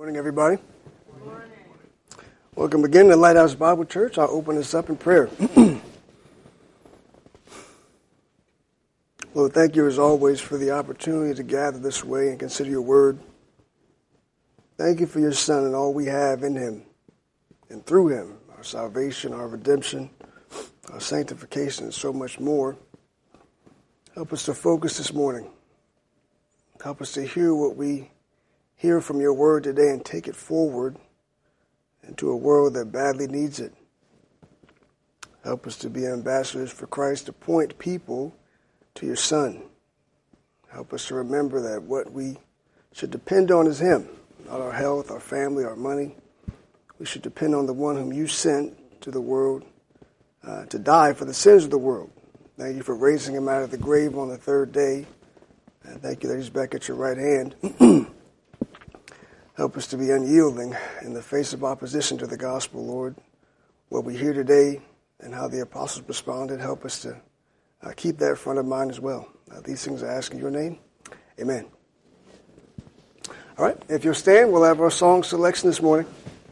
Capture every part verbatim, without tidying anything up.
Morning, everybody. Good morning. Welcome again to Lighthouse Bible Church. I'll open this up in prayer. Lord, thank you as always for the opportunity to gather this way and consider your word. Thank you for your Son and all we have in him and through him, our salvation, our redemption, our sanctification, and so much more. Help us to focus this morning. Help us to hear what we hear from your word today and take it forward into a world that badly needs it. Help us to be ambassadors for Christ, to point people to your Son. Help us to remember that what we should depend on is him, not our health, our family, our money. We should depend on the one whom you sent to the world uh, to die for the sins of the world. Thank you for raising him out of the grave on the third day. And thank you that he's back at your right hand. Help us to be unyielding in the face of opposition to the gospel, Lord. What we hear today and how the apostles responded, help us to uh, keep that front of mind as well. Uh, these things I ask in your name. Amen. All right, if you'll stand, we'll have our song selection this morning.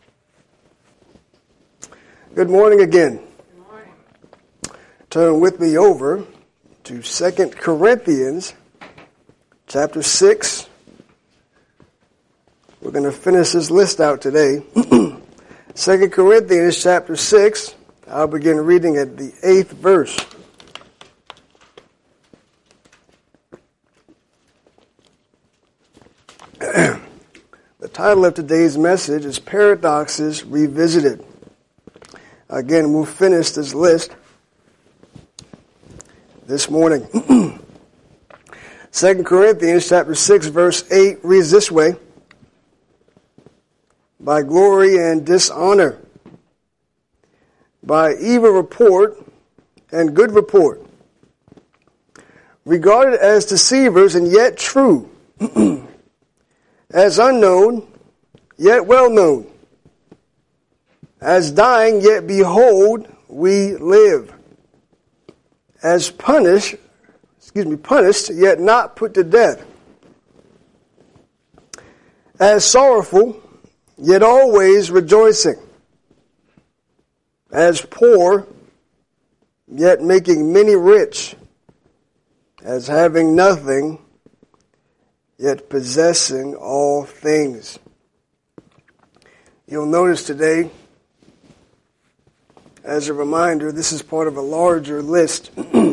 Good morning again. Good morning. Turn with me over to Second Corinthians chapter six. We're going to finish this list out today. Second Corinthians chapter six. I'll begin reading at the eighth verse. The title of today's message is Paradoxes Revisited. Again, we'll finish this list this morning. Second Corinthians chapter six, verse eight reads this way: by glory and dishonor, by evil report and good report, regarded as deceivers and yet true, as unknown yet well known, as dying yet behold we live, as punished, excuse me, punished yet not put to death, as sorrowful yet always rejoicing, as poor, yet making many rich, as having nothing, yet possessing all things. You'll notice today, as a reminder, this is part of a larger list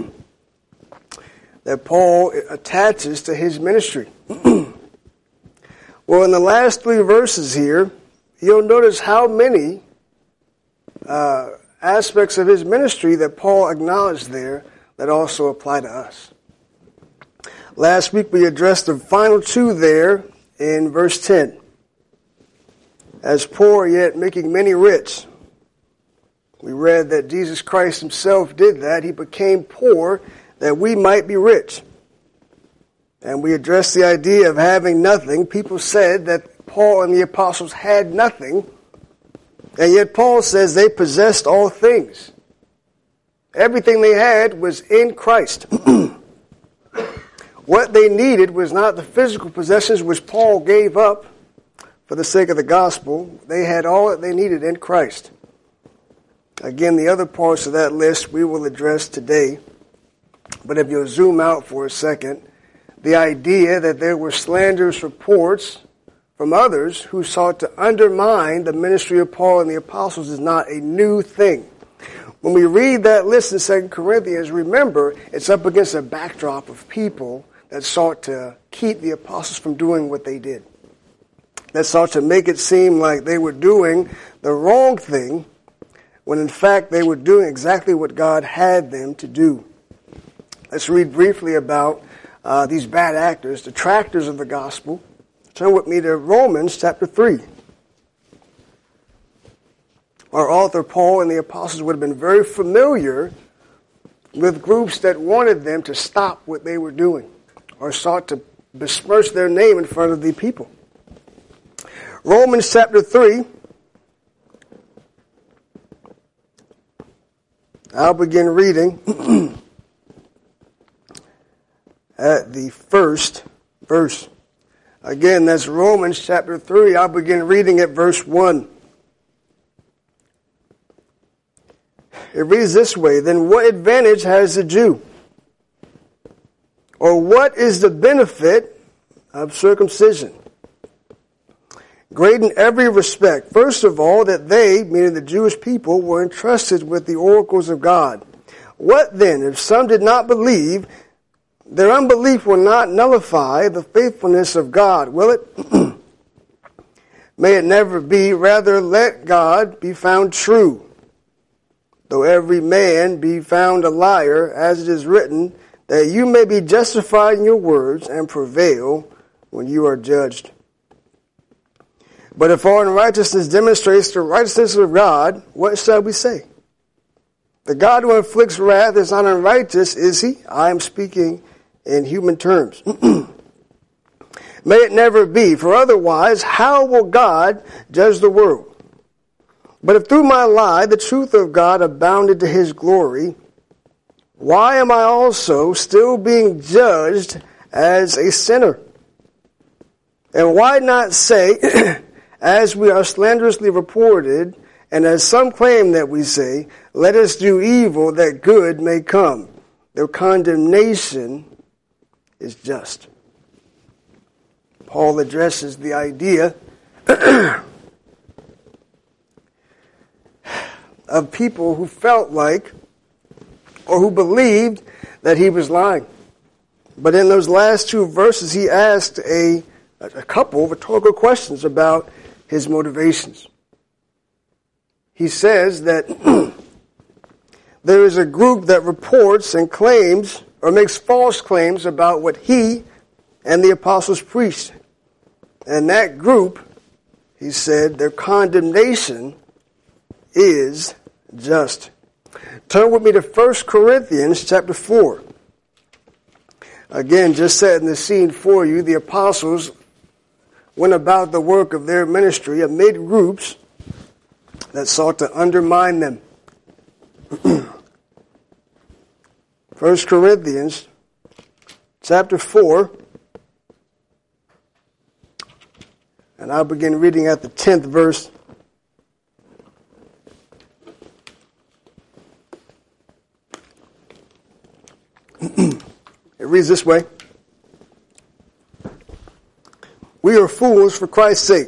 that Paul attaches to his ministry. Well, in the last three verses here, you'll notice how many uh, aspects of his ministry that Paul acknowledged there that also apply to us. Last week we addressed the final two there in verse ten. As poor yet making many rich. We read that Jesus Christ himself did that. He became poor that we might be rich. And we addressed the idea of having nothing. People said that Paul and the apostles had nothing, and yet Paul says they possessed all things. Everything they had was in Christ. What they needed was not the physical possessions which Paul gave up for the sake of the gospel. They had all that they needed in Christ. Again, the other parts of that list we will address today. But if you'll zoom out for a second, the idea that there were slanderous reports from others who sought to undermine the ministry of Paul and the apostles is not a new thing. When we read that list in Second Corinthians, remember, it's up against a backdrop of people that sought to keep the apostles from doing what they did. That sought to make it seem like they were doing the wrong thing, when in fact they were doing exactly what God had them to do. Let's read briefly about Uh, these bad actors, detractors of the gospel. Turn with me to Romans chapter three. Our author, Paul, and the apostles would have been very familiar with groups that wanted them to stop what they were doing or sought to besmirch their name in front of the people. Romans chapter three. I'll begin reading at the first verse. Again, that's Romans chapter three. I'll begin reading at verse one. It reads this way, "Then what advantage has the Jew? Or what is the benefit of circumcision? Great in every respect. First of all, that they," meaning the Jewish people, "were entrusted with the oracles of God. What then, if some did not believe? Their unbelief will not nullify the faithfulness of God, will it? May it never be. Rather, let God be found true, though every man be found a liar, as it is written, that you may be justified in your words and prevail when you are judged. But if our unrighteousness demonstrates the righteousness of God, what shall we say? The God who inflicts wrath is not unrighteous, is he? I am speaking in human terms. May it never be, for otherwise, how will God judge the world? But if through my lie the truth of God abounded to his glory, why am I also still being judged as a sinner? And why not say, as we are slanderously reported, and as some claim that we say, let us do evil that good may come. Their condemnation is just." Paul addresses the idea of people who felt like or who believed that he was lying. But in those last two verses, he asked a, a couple of rhetorical questions about his motivations. He says that there is a group that reports and claims or makes false claims about what he and the apostles preached. And that group, he said, their condemnation is just. Turn with me to First Corinthians chapter four. Again, just setting the scene for you, the apostles went about the work of their ministry amid groups that sought to undermine them. First Corinthians chapter four, and I'll begin reading at the tenth verse. It reads this way. "We are fools for Christ's sake,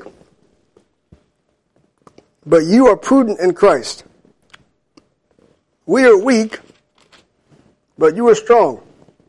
but you are prudent in Christ. We are weak, but you are strong.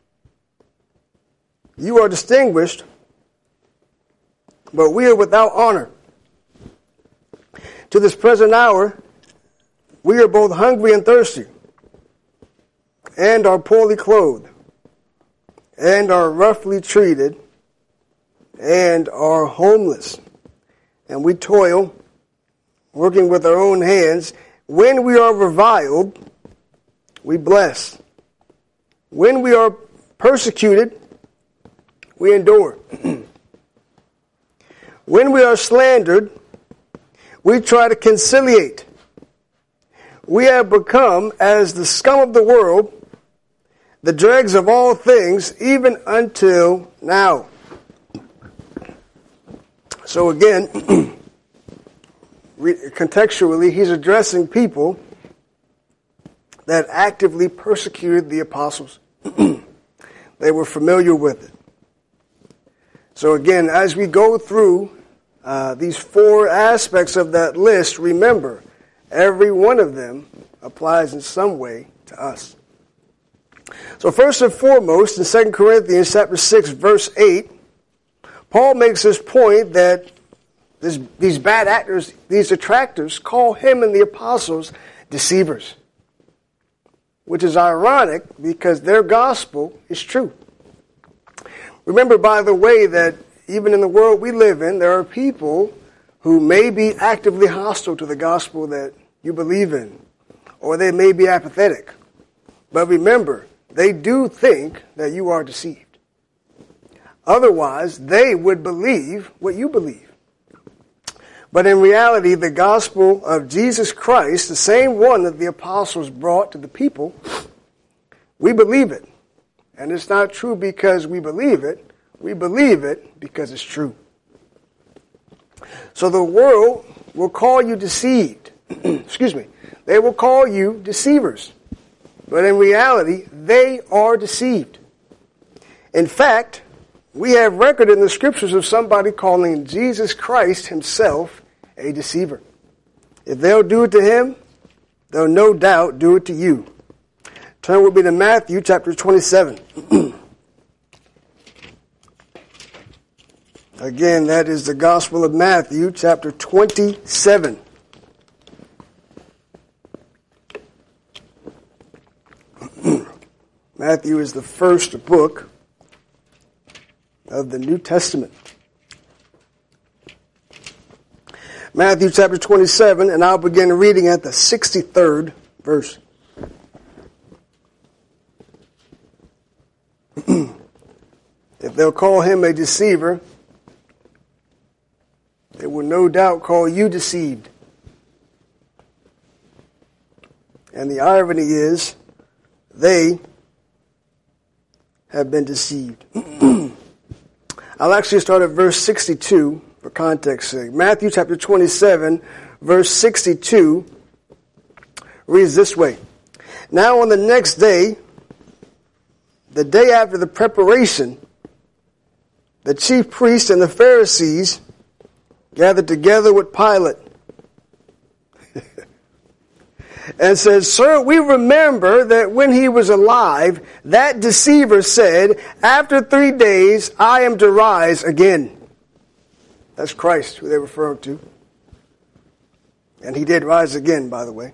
You are distinguished, but we are without honor. To this present hour, we are both hungry and thirsty, and are poorly clothed, and are roughly treated, and are homeless. And we toil, working with our own hands. When we are reviled, we bless. When we are persecuted, we endure. When we are slandered, we try to conciliate. We have become as the scum of the world, the dregs of all things, even until now." So again, contextually, he's addressing people that actively persecuted the apostles. They were familiar with it. So again, as we go through uh, these four aspects of that list, remember, every one of them applies in some way to us. So first and foremost, in Second Corinthians chapter six, verse eight, Paul makes this point that this, these bad actors, these detractors, call him and the apostles deceivers, which is ironic because their gospel is true. Remember, by the way, that even in the world we live in, there are people who may be actively hostile to the gospel that you believe in, or they may be apathetic. But remember, they do think that you are deceived. Otherwise, they would believe what you believe. But in reality, the gospel of Jesus Christ, the same one that the apostles brought to the people, we believe it. And it's not true because we believe it. We believe it because it's true. So the world will call you deceived. Excuse me. They will call you deceivers. But in reality, they are deceived. In fact, we have record in the scriptures of somebody calling Jesus Christ himself a deceiver. If they'll do it to him, they'll no doubt do it to you. Turn with me to Matthew chapter twenty-seven. Again, that is the Gospel of Matthew chapter twenty-seven. Matthew is the first book of the New Testament. Matthew chapter twenty-seven, and I'll begin reading at the sixty-third verse. If they'll call him a deceiver, they will no doubt call you deceived. And the irony is, they have been deceived. I'll actually start at verse sixty-two for context sake. Matthew chapter twenty-seven, verse sixty-two reads this way. Now on the next day, the day after the preparation, the chief priests and the Pharisees gathered together with Pilate and said, Sir, we remember that when he was alive, that deceiver said, after three days I am to rise again. That's Christ, who they're referring to. And he did rise again, by the way.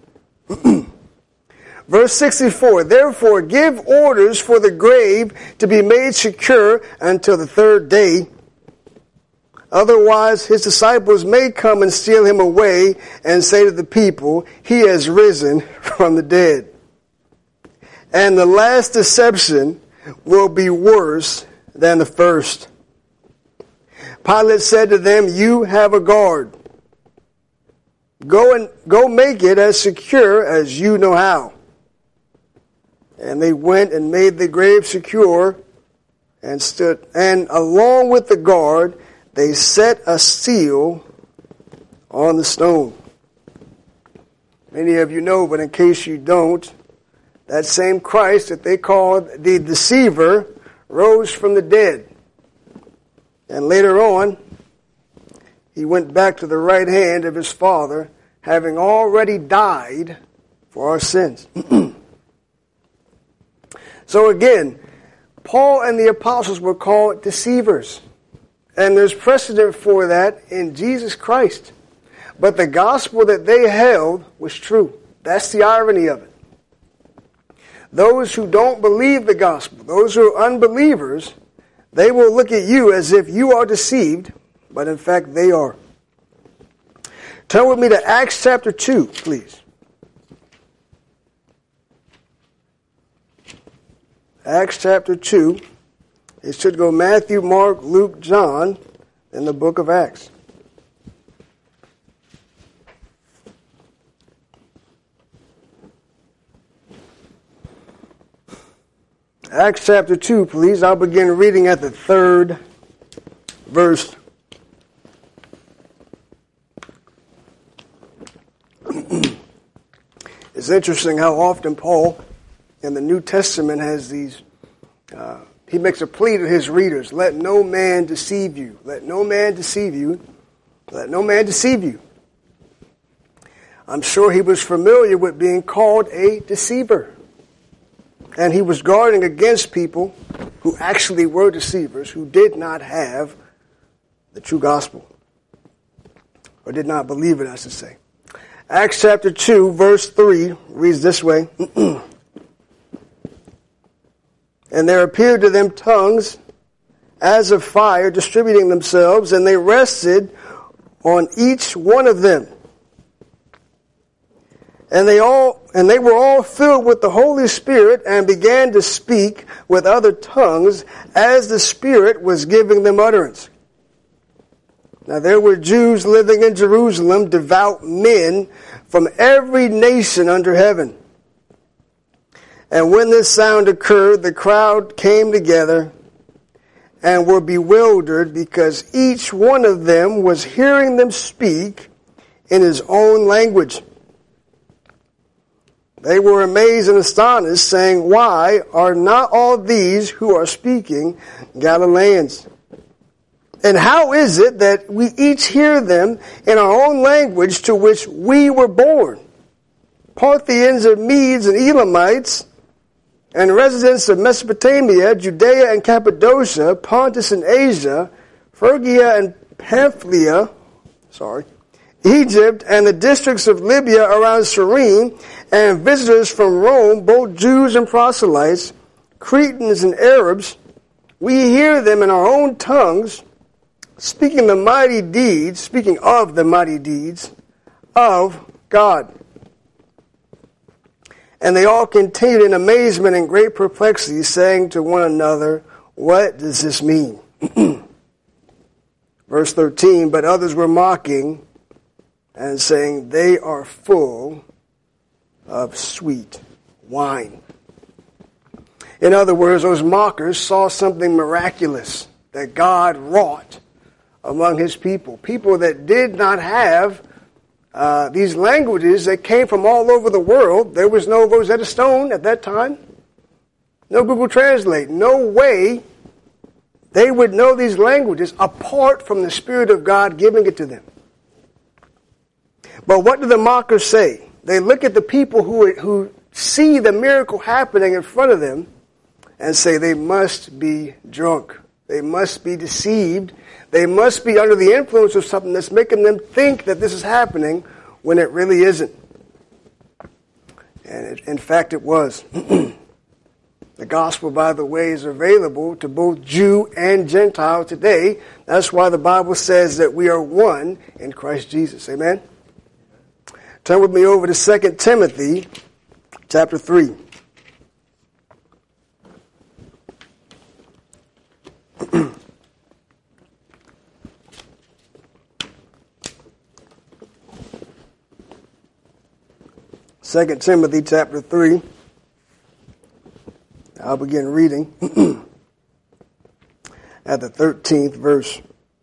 Verse sixty-four, therefore give orders for the grave to be made secure until the third day. Otherwise his disciples may come and steal him away and say to the people, he has risen from the dead. And the last deception will be worse than the first. Pilate said to them, you have a guard. Go and go make it as secure as you know how. And they went and made the grave secure and stood, and along with the guard, they set a seal on the stone. Many of you know, but in case you don't, that same Christ that they called the deceiver rose from the dead. And later on, he went back to the right hand of his Father, having already died for our sins. So again, Paul and the apostles were called deceivers. And there's precedent for that in Jesus Christ. But the gospel that they held was true. That's the irony of it. Those who don't believe the gospel, those who are unbelievers, they will look at you as if you are deceived, but in fact they are. Turn with me to Acts chapter two, please. Acts chapter two. It should go Matthew, Mark, Luke, John in the book of Acts. Acts chapter two, please. I'll begin reading at the third verse. It's interesting how often Paul in the New Testament has these, uh, he makes a plea to his readers, let no man deceive you. Let no man deceive you. Let no man deceive you. I'm sure he was familiar with being called a deceiver. And he was guarding against people who actually were deceivers, who did not have the true gospel. Or did not believe it, I should say. Acts chapter two, verse three reads this way. And there appeared to them tongues as of fire distributing themselves, and they rested on each one of them. And they all and they were all filled with the Holy Spirit and began to speak with other tongues as the Spirit was giving them utterance. Now there were Jews living in Jerusalem, devout men from every nation under heaven. And when this sound occurred, the crowd came together, and were bewildered because each one of them was hearing them speak in his own language. They were amazed and astonished, saying, "Why are not all these who are speaking Galileans? And how is it that we each hear them in our own language to which we were born? Parthians and Medes and Elamites, and residents of Mesopotamia, Judea and Cappadocia, Pontus and Asia, Phrygia and Pamphylia, sorry, Egypt and the districts of Libya around Cyrene, and visitors from Rome, both Jews and proselytes, Cretans and Arabs, we hear them in our own tongues, speaking the mighty deeds, speaking of the mighty deeds of God." And they all continued in amazement and great perplexity, saying to one another, "What does this mean?" Verse thirteen, "But others were mocking and saying, they are full of sweet wine." In other words, those mockers saw something miraculous that God wrought among his people. People that did not have uh, these languages that came from all over the world. There was no Rosetta Stone at that time. No Google Translate. No way they would know these languages apart from the Spirit of God giving it to them. But what do the mockers say? They look at the people who, who see the miracle happening in front of them and say they must be drunk. They must be deceived. They must be under the influence of something that's making them think that this is happening when it really isn't. And it, in fact, it was. The gospel, by the way, is available to both Jew and Gentile today. That's why the Bible says that we are one in Christ Jesus. Amen? Turn with me over to Second Timothy chapter three. Second Timothy chapter three. I'll begin reading at the thirteenth verse.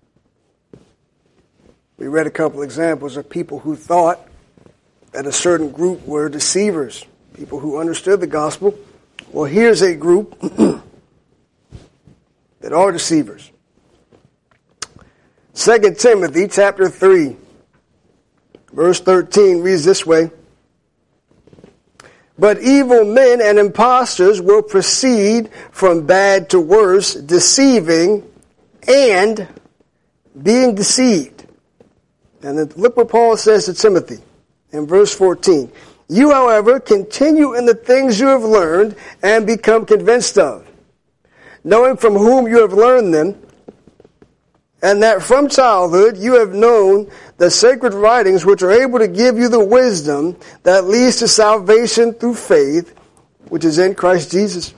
We read a couple examples of people who thought that a certain group were deceivers, people who understood the gospel. Well, here's a group that are deceivers. Second Timothy chapter three, verse thirteen reads this way: "But evil men and impostors will proceed from bad to worse, deceiving and being deceived." And then look what Paul says to Timothy in verse fourteen. "You, however, continue in the things you have learned and become convinced of, knowing from whom you have learned them, and that from childhood you have known the sacred writings, which are able to give you the wisdom that leads to salvation through faith, which is in Christ Jesus.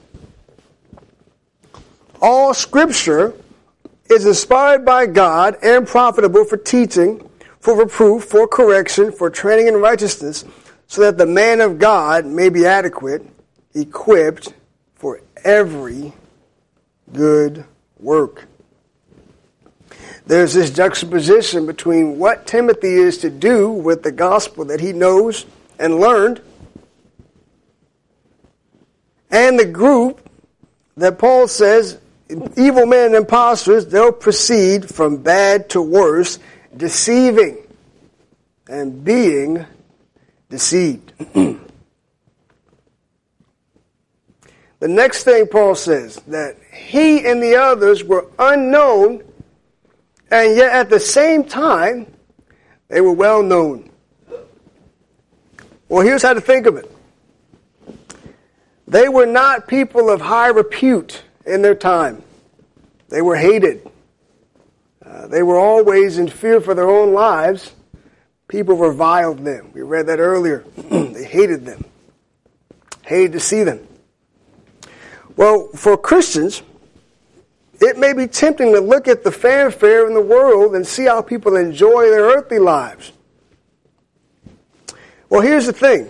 All Scripture is inspired by God and profitable for teaching, for reproof, for correction, for training in righteousness, so that the man of God may be adequate, equipped for every good work." There's this juxtaposition between what Timothy is to do with the gospel that he knows and learned, and the group that Paul says, evil men and impostors, they'll proceed from bad to worse, deceiving and being deceived. The next thing Paul says, that he and the others were unknown, and yet at the same time, they were well known. Well, here's how to think of it. They were not people of high repute in their time. They were hated. Uh, they were always in fear for their own lives. People reviled them. We read that earlier. They hated them. Hated to see them. Well, for Christians, it may be tempting to look at the fanfare in the world and see how people enjoy their earthly lives. Well, here's the thing.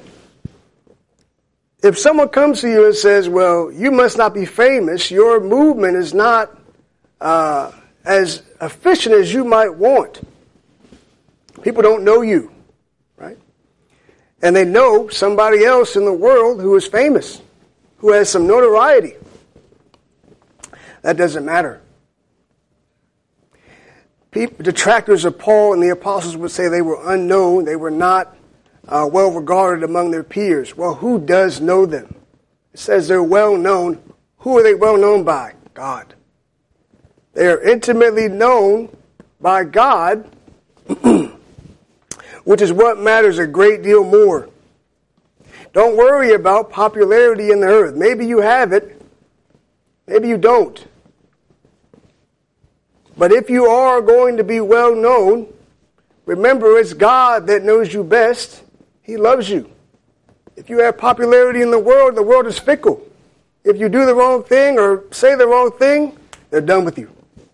If someone comes to you and says, well, you must not be famous, your movement is not uh, as efficient as you might want. People don't know you, right? And they know somebody else in the world who is famous, who has some notoriety. That doesn't matter. People, detractors of Paul and the apostles would say they were unknown, they were not uh, well regarded among their peers. Well, who does know them? It says they're well known. Who are they well known by? God. They are intimately known by God, which is what matters a great deal more. Don't worry about popularity in the earth. Maybe you have it. Maybe you don't. But if you are going to be well known, remember it's God that knows you best. He loves you. If you have popularity in the world, the world is fickle. If you do the wrong thing or say the wrong thing, they're done with you.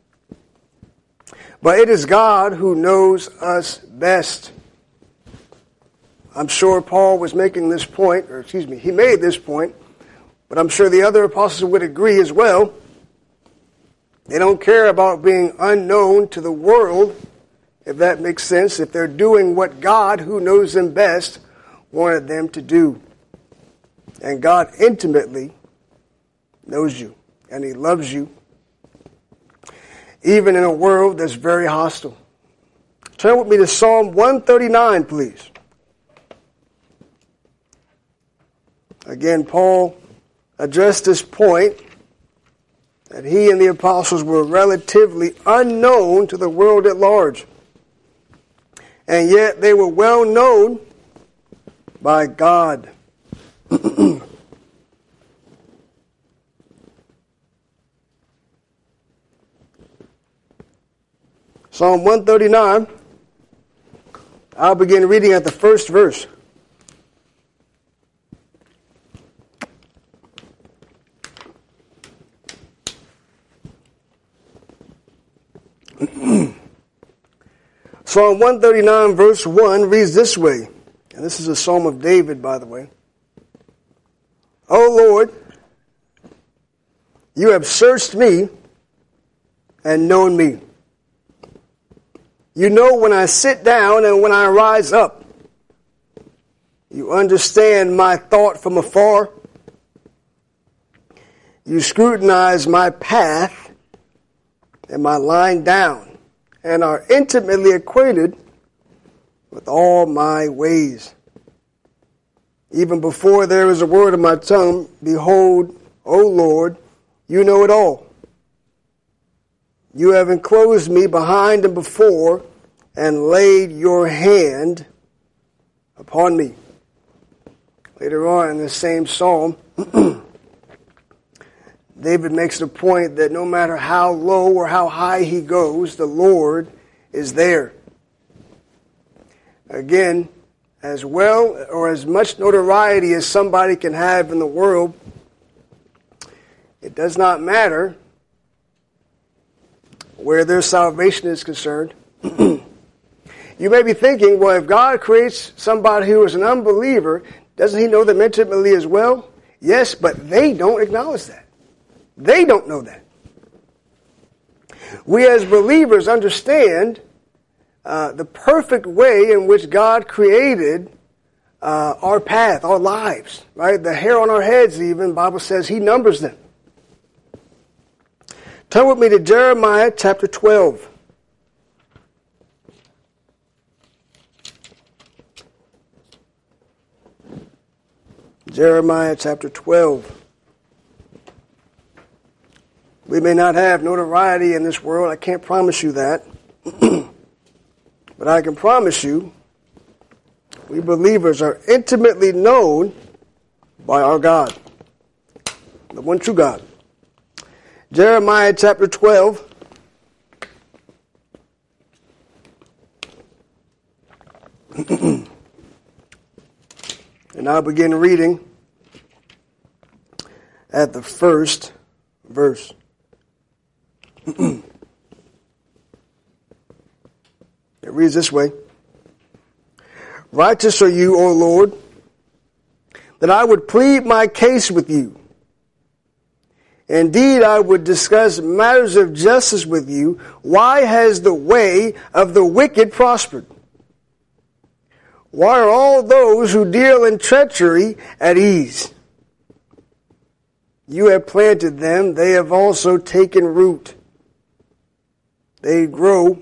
But it is God who knows us best. I'm sure Paul was making this point, or excuse me, he made this point, but I'm sure the other apostles would agree as well. They don't care about being unknown to the world, if that makes sense, if they're doing what God, who knows them best, wanted them to do. And God intimately knows you, and He loves you, even in a world that's very hostile. Turn with me to Psalm one thirty-nine, please. Again, Paul addressed this point that he and the apostles were relatively unknown to the world at large. And yet they were well known by God. Psalm one thirty-nine, I'll begin reading at the first verse. Psalm one thirty-nine verse one reads this way, and this is a psalm of David, by the way. O Lord, you have searched me and known me. You know when I sit down and when I rise up. You understand my thought from afar. You scrutinize my path and my lying down, and are intimately acquainted with all my ways. Even before there is a word of my tongue, behold, O Lord, you know it all. You have enclosed me behind and before, and laid your hand upon me. Later on in the same psalm, David makes the point that no matter how low or how high he goes, the Lord is there. Again, as well or as much notoriety as somebody can have in the world, it does not matter where their salvation is concerned. You may be thinking, well, if God creates somebody who is an unbeliever, doesn't He know them intimately as well? Yes, but they don't acknowledge that. They don't know that. We as believers understand uh, the perfect way in which God created uh, our path, our lives, right? The hair on our heads even, the Bible says He numbers them. Turn with me to Jeremiah chapter twelve. Jeremiah chapter twelve. We may not have notoriety in this world. I can't promise you that. But I can promise you, we believers are intimately known by our God, the one true God. Jeremiah chapter twelve. And I'll begin reading at the first verse. It reads this way. Righteous are you, O Lord, that I would plead my case with you. Indeed, I would discuss matters of justice with you. Why has the way of the wicked prospered? Why are all those who deal in treachery at ease? You have planted them, they have also taken root. They grow,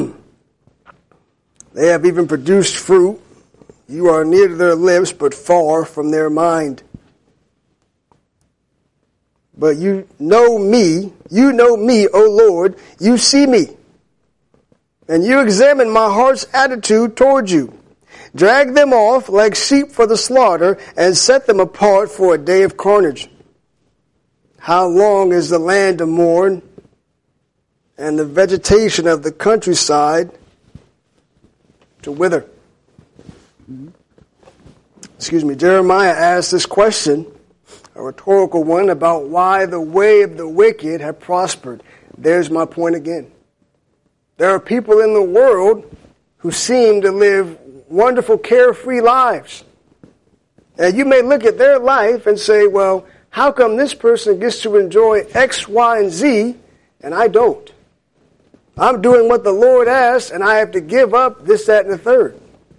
they have even produced fruit. You are near to their lips, but far from their mind. But you know me, you know me, O Lord, you see me. And you examine my heart's attitude toward you. Drag them off like sheep for the slaughter, and set them apart for a day of carnage. How long is the land to mourn, and the vegetation of the countryside to wither? Excuse me, Jeremiah asked this question, a rhetorical one, about why the way of the wicked have prospered. There's my point again. There are people in the world who seem to live wonderful, carefree lives. And you may look at their life and say, well, how come this person gets to enjoy X, Y, and Z, and I don't? I'm doing what the Lord asks, and I have to give up this, that, and the third.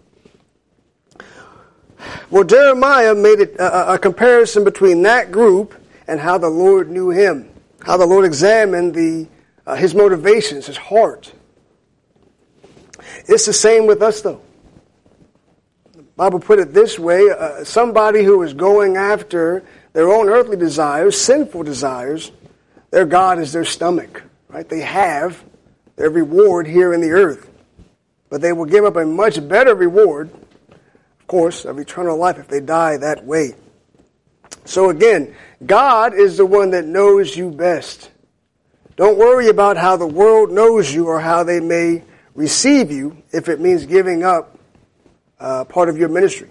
Well, Jeremiah made it a, a comparison between that group and how the Lord knew him, how the Lord examined the uh, his motivations, his heart. It's the same with us, though. The Bible put it this way, uh, somebody who is going after their own earthly desires, sinful desires, their God is their stomach, right? They have their reward here in the earth, but they will give up a much better reward, of course, of eternal life if they die that way. So again, God is the one that knows you best. Don't worry about how the world knows you or how they may receive you if it means giving up uh, part of your ministry.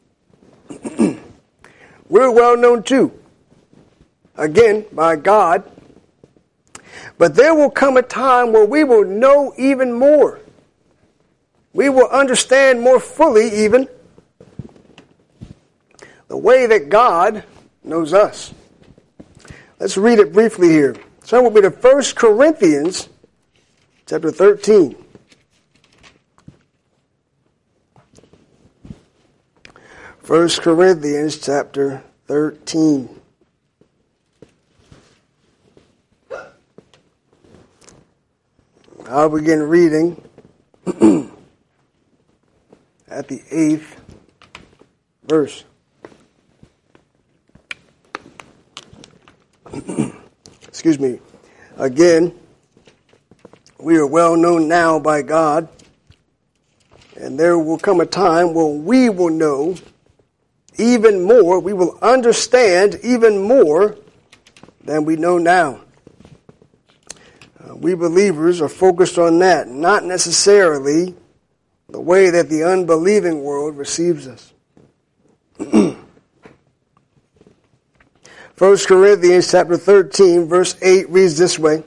We're well known too, again, by God. But there will come a time where we will know even more. We will understand more fully even the way that God knows us. Let's read it briefly here. So we'll be to First Corinthians chapter thirteen. First Corinthians chapter thirteen. I'll begin reading at the eighth verse. Excuse me. Again, we are well known now by God, and there will come a time when we will know even more, we will understand even more than we know now. Uh, we believers are focused on that, not necessarily the way that the unbelieving world receives us. First Corinthians chapter thirteen, verse eight reads this way.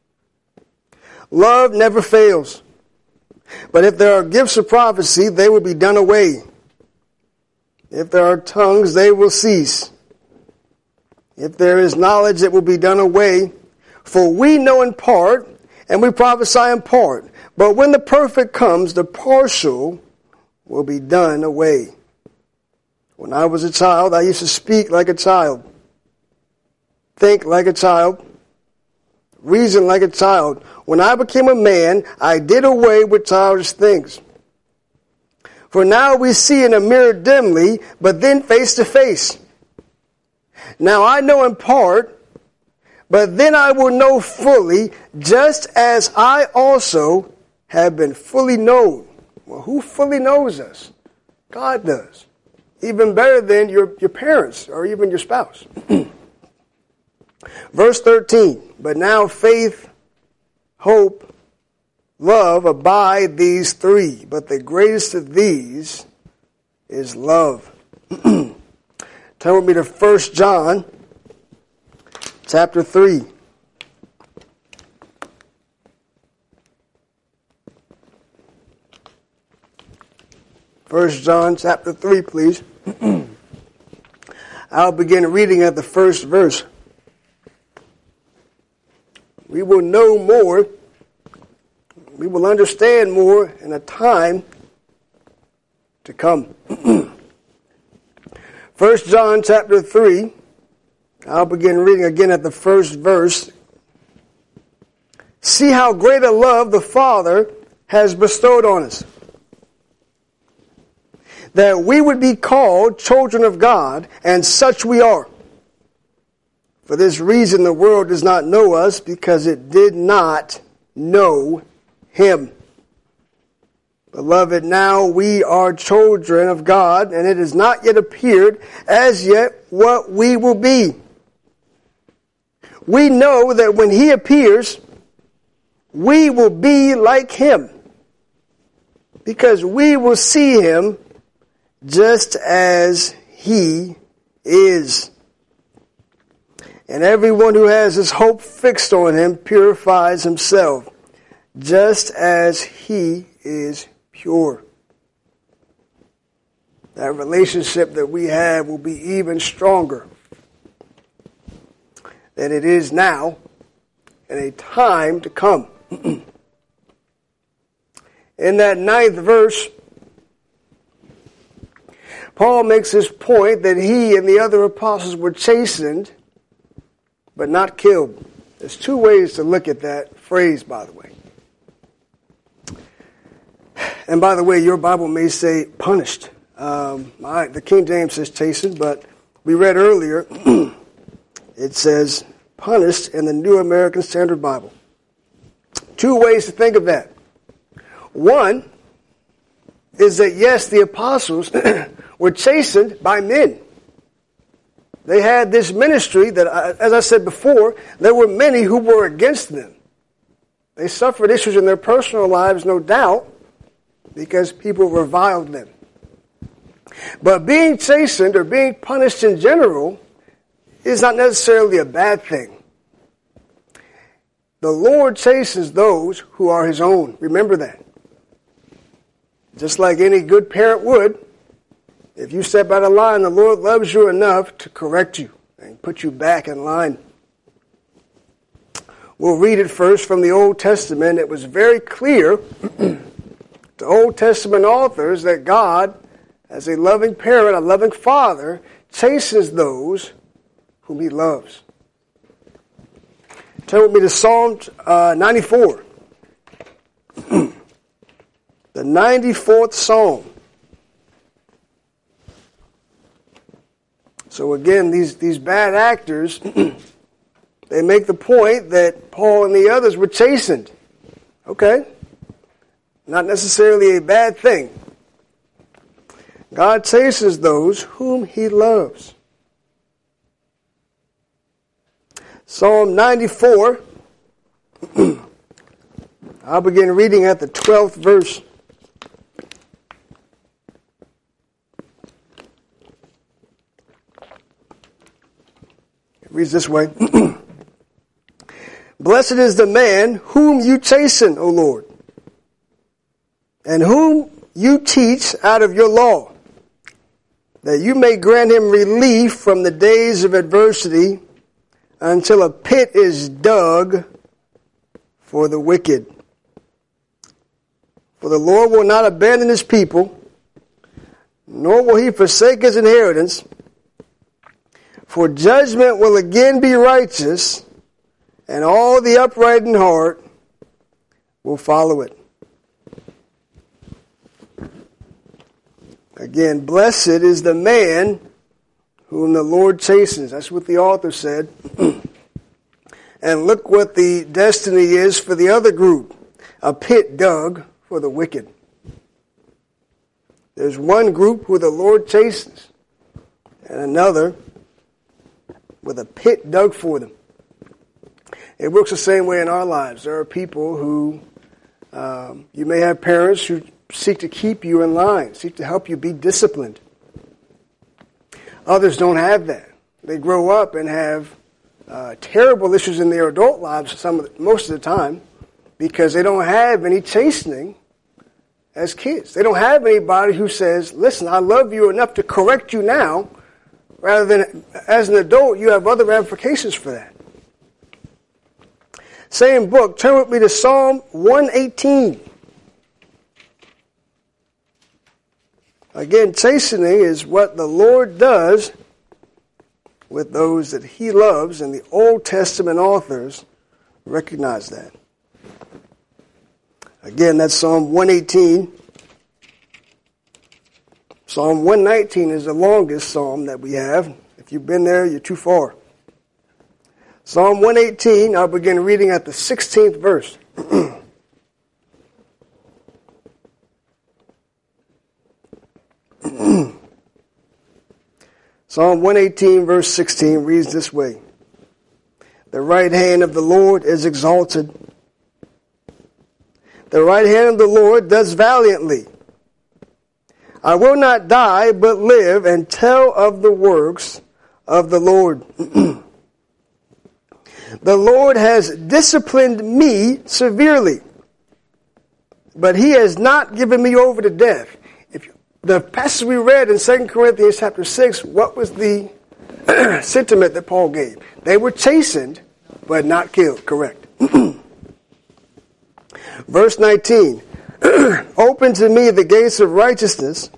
Love never fails, but if there are gifts of prophecy, they will be done away. If there are tongues, they will cease. If there is knowledge, it will be done away. For we know in part, and we prophesy in part. But when the perfect comes, the partial will be done away. When I was a child, I used to speak like a child, think like a child, reason like a child. When I became a man, I did away with childish things. For now we see in a mirror dimly, but then face to face. Now I know in part, but then I will know fully, just as I also have been fully known. Well, who fully knows us? God does. Even better than your, your parents or even your spouse. Verse thirteen, but now faith, hope, love abide these three, but the greatest of these is love. Turn with me to First John chapter three. First John chapter three, please. I'll begin reading at the first verse. will know more. We will understand more in a time to come. First John chapter three. I'll begin reading again at the first verse. See how great a love the Father has bestowed on us, that we would be called children of God, and such we are. For this reason the world does not know us, because it did not know Him. Beloved, now we are children of God, and it has not yet appeared as yet what we will be. We know that when He appears, we will be like Him, because we will see Him just as He is. And everyone who has his hope fixed on Him purifies himself, just as He is pure. That relationship that we have will be even stronger than it is now in a time to come. In that ninth verse, Paul makes his point that he and the other apostles were chastened, but not killed. There's two ways to look at that phrase, by the way. And by the way, your Bible may say punished. Um, my, the King James says chastened, but we read earlier, it says punished in the New American Standard Bible. Two ways to think of that. One is that, yes, the apostles were chastened by men. They had this ministry that, as I said before, there were many who were against them. They suffered issues in their personal lives, no doubt, because people reviled them. But being chastened or being punished in general is not necessarily a bad thing. The Lord chastens those who are His own. Remember that. Just like any good parent would, if you step out of line, the Lord loves you enough to correct you and put you back in line. We'll read it first from the Old Testament. It was very clear to Old Testament authors that God, as a loving parent, a loving father, chastens those whom He loves. Turn with me to Psalm uh, ninety-four. The ninety-fourth Psalm. So again, these, these bad actors, they make the point that Paul and the others were chastened. Okay. Not necessarily a bad thing. God chastens those whom He loves. Psalm ninety-four. I'll begin reading at the twelfth verse. It reads this way. Blessed is the man whom you chasten, O Lord, and whom you teach out of your law, that you may grant him relief from the days of adversity, until a pit is dug for the wicked. For the Lord will not abandon His people, nor will He forsake His inheritance. For judgment will again be righteous, and all the upright in heart will follow it. Again, blessed is the man whom the Lord chastens. That's what the author said. And look what the destiny is for the other group. A pit dug for the wicked. There's one group who the Lord chastens, and another with a pit dug for them. It works the same way in our lives. There are people who, um, you may have parents who seek to keep you in line, seek to help you be disciplined. Others don't have that. They grow up and have uh, terrible issues in their adult lives some of the, most of the time because they don't have any chastening as kids. They don't have anybody who says, listen, I love you enough to correct you now, rather than as an adult you have other ramifications for that. Same book. Turn with me to Psalm one eighteen. Again, chastening is what the Lord does with those that he loves, and the Old Testament authors recognize that. Again, that's Psalm one eighteen. Psalm one nineteen is the longest psalm that we have. If you've been there, you're too far. Psalm one eighteen, I'll begin reading at the sixteenth verse. Psalm one eighteen, verse sixteen reads this way. The right hand of the Lord is exalted. The right hand of the Lord does valiantly. I will not die, but live and tell of the works of the Lord. The Lord has disciplined me severely, but he has not given me over to death. If the passage we read in Second Corinthians chapter six, what was the sentiment that Paul gave? They were chastened, but not killed. Correct. Verse nineteen, open to me the gates of righteousness.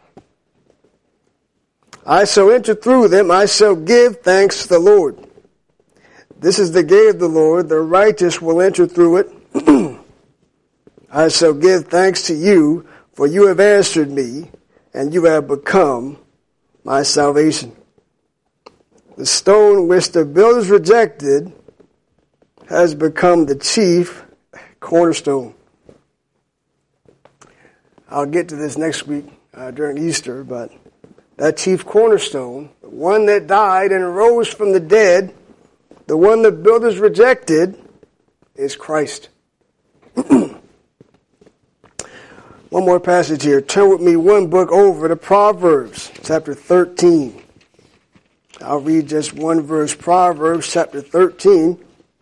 I shall enter through them. I shall give thanks to the Lord. This is the gate of the Lord. The righteous will enter through it. I shall give thanks to you, for you have answered me, and you have become my salvation. The stone which the builders rejected has become the chief cornerstone. I'll get to this next week uh, during Easter, but that chief cornerstone, the one that died and rose from the dead, the one the builders rejected, is Christ. One more passage here. Turn with me one book over to Proverbs chapter thirteen. I'll read just one verse. Proverbs chapter thirteen.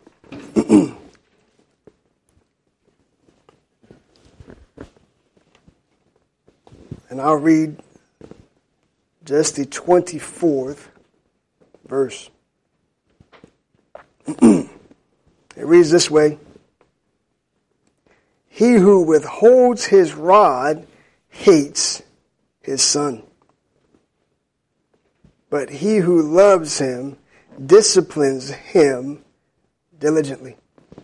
And I'll read just the twenty-fourth verse. It reads this way. He who withholds his rod hates his son, but he who loves him disciplines him diligently.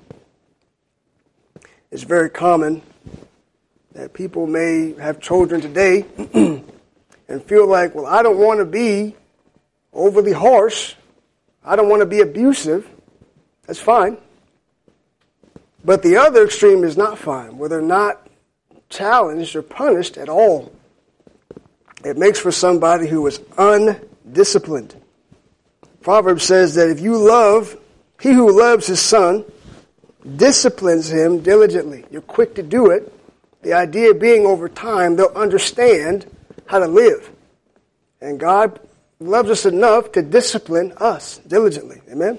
It's very common that people may have children today and feel like, well, I don't want to be overly harsh. I don't want to be abusive. That's fine. But the other extreme is not fine, where they're not challenged or punished at all. It makes for somebody who is undisciplined. Proverbs says that if you love, he who loves his son disciplines him diligently. You're quick to do it. The idea being over time, they'll understand how to live. And God loves us enough to discipline us diligently. Amen?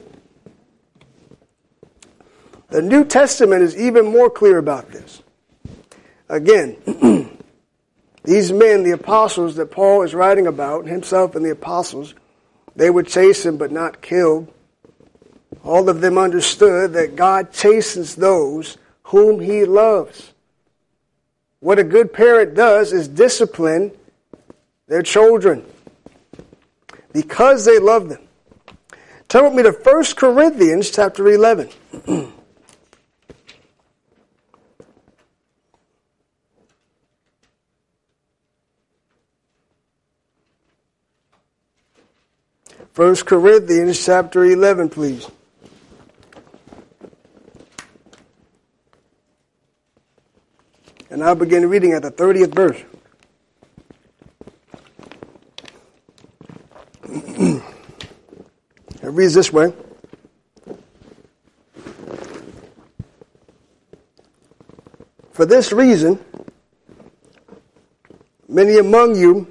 The New Testament is even more clear about this. Again, these men, the apostles that Paul is writing about, himself and the apostles, they were chastened but not killed. All of them understood that God chastens those whom he loves. What a good parent does is discipline their children because they love them. Turn with me to First Corinthians chapter eleven. First Corinthians chapter eleven, please. And I'll begin reading at the thirtieth verse. It reads this way. For this reason, many among you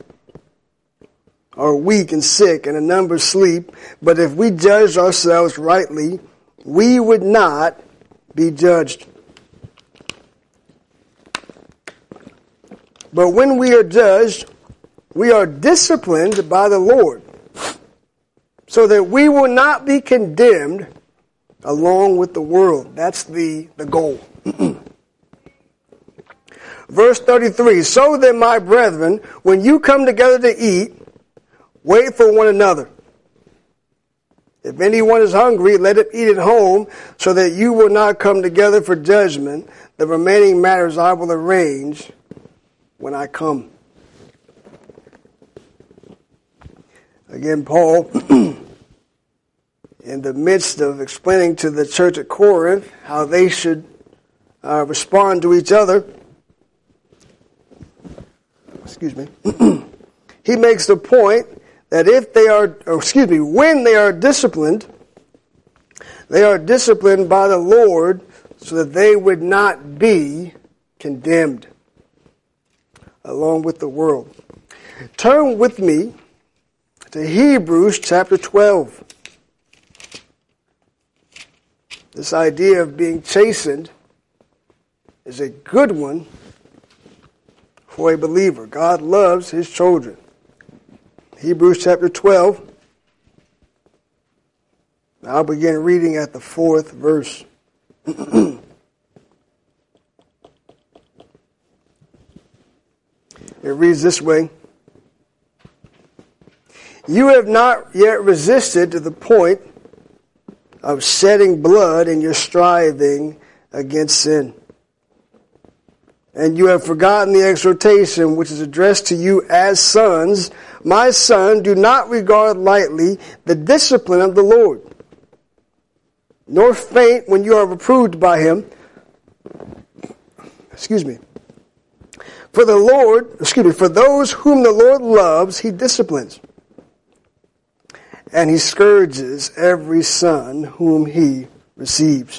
are weak and sick, and a number sleep. But if we judged ourselves rightly, we would not be judged. But when we are judged, we are disciplined by the Lord, so that we will not be condemned along with the world. That's the, the goal. Verse thirty-three, so then, my brethren, when you come together to eat, wait for one another. If anyone is hungry, let him eat at home, so that you will not come together for judgment. The remaining matters I will arrange when I come. Again, Paul, in the midst of explaining to the church at Corinth how they should uh, respond to each other, excuse me, he makes the point that if they are, or excuse me, when they are disciplined, they are disciplined by the Lord so that they would not be condemned along with the world. Turn with me to Hebrews chapter twelve. This idea of being chastened is a good one for a believer. God loves his children. Hebrews chapter twelve. I'll begin reading at the fourth verse. It reads this way. You have not yet resisted to the point of shedding blood in your striving against sin. And you have forgotten the exhortation which is addressed to you as sons. My son, do not regard lightly the discipline of the Lord, nor faint when you are reproved by him. Excuse me. For the Lord, excuse me, for those whom the Lord loves, he disciplines. And he scourges every son whom he receives.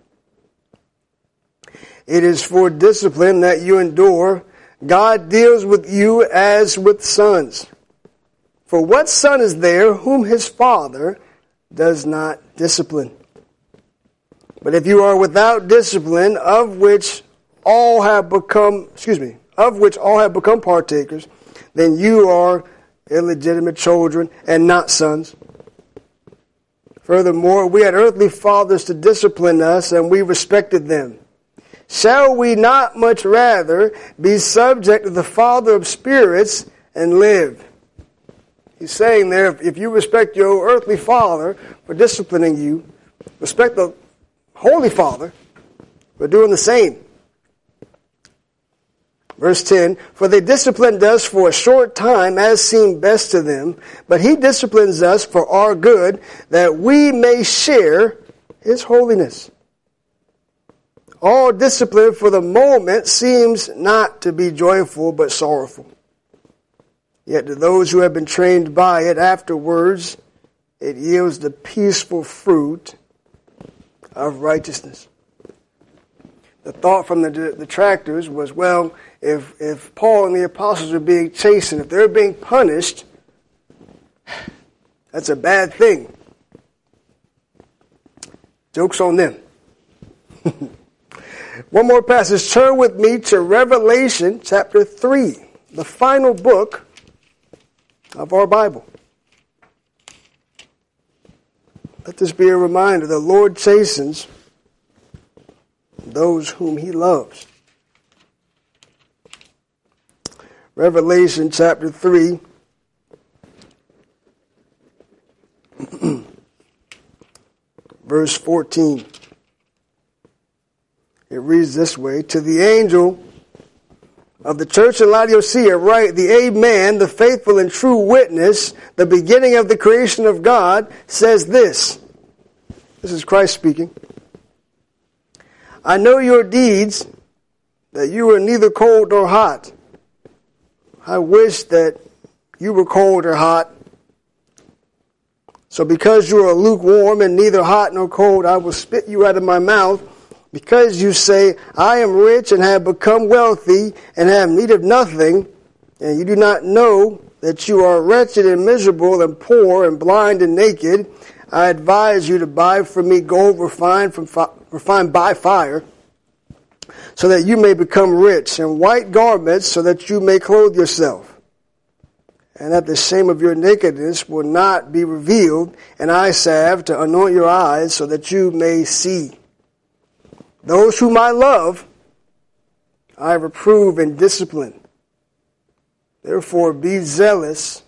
It is for discipline that you endure. God deals with you as with sons. For what son is there whom his father does not discipline? But if you are without discipline, of which all have become, excuse me, of which all have become partakers, then you are illegitimate children and not sons. Furthermore, we had earthly fathers to discipline us, and we respected them. Shall we not much rather be subject to the Father of spirits and live? He's saying there, if you respect your earthly father for disciplining you, respect the Holy Father for doing the same. Verse ten, for they disciplined us for a short time as seemed best to them, but he disciplines us for our good, that we may share his holiness. All discipline for the moment seems not to be joyful but sorrowful. Yet to those who have been trained by it afterwards, it yields the peaceful fruit of righteousness. The thought from the detractors was, well, if, if Paul and the apostles are being chastened, if they're being punished, that's a bad thing. Joke's on them. One more passage. Turn with me to Revelation chapter three, the final book of our Bible. Let this be a reminder. The Lord chastens those whom he loves. Revelation chapter three. Verse fourteen. It reads this way. To the angel of the church in Laodicea write, the Amen, the faithful and true witness, the beginning of the creation of God, says this. This is Christ speaking. I know your deeds, that you are neither cold nor hot. I wish that you were cold or hot. So because you are lukewarm and neither hot nor cold, I will spit you out of my mouth. Because you say, I am rich and have become wealthy and have need of nothing, and you do not know that you are wretched and miserable and poor and blind and naked, I advise you to buy from me gold refined from fi- refined by fire, so that you may become rich, and white garments so that you may clothe yourself, and that the shame of your nakedness will not be revealed, and eye salve to anoint your eyes so that you may see. Those whom I love, I reprove and discipline. Therefore be zealous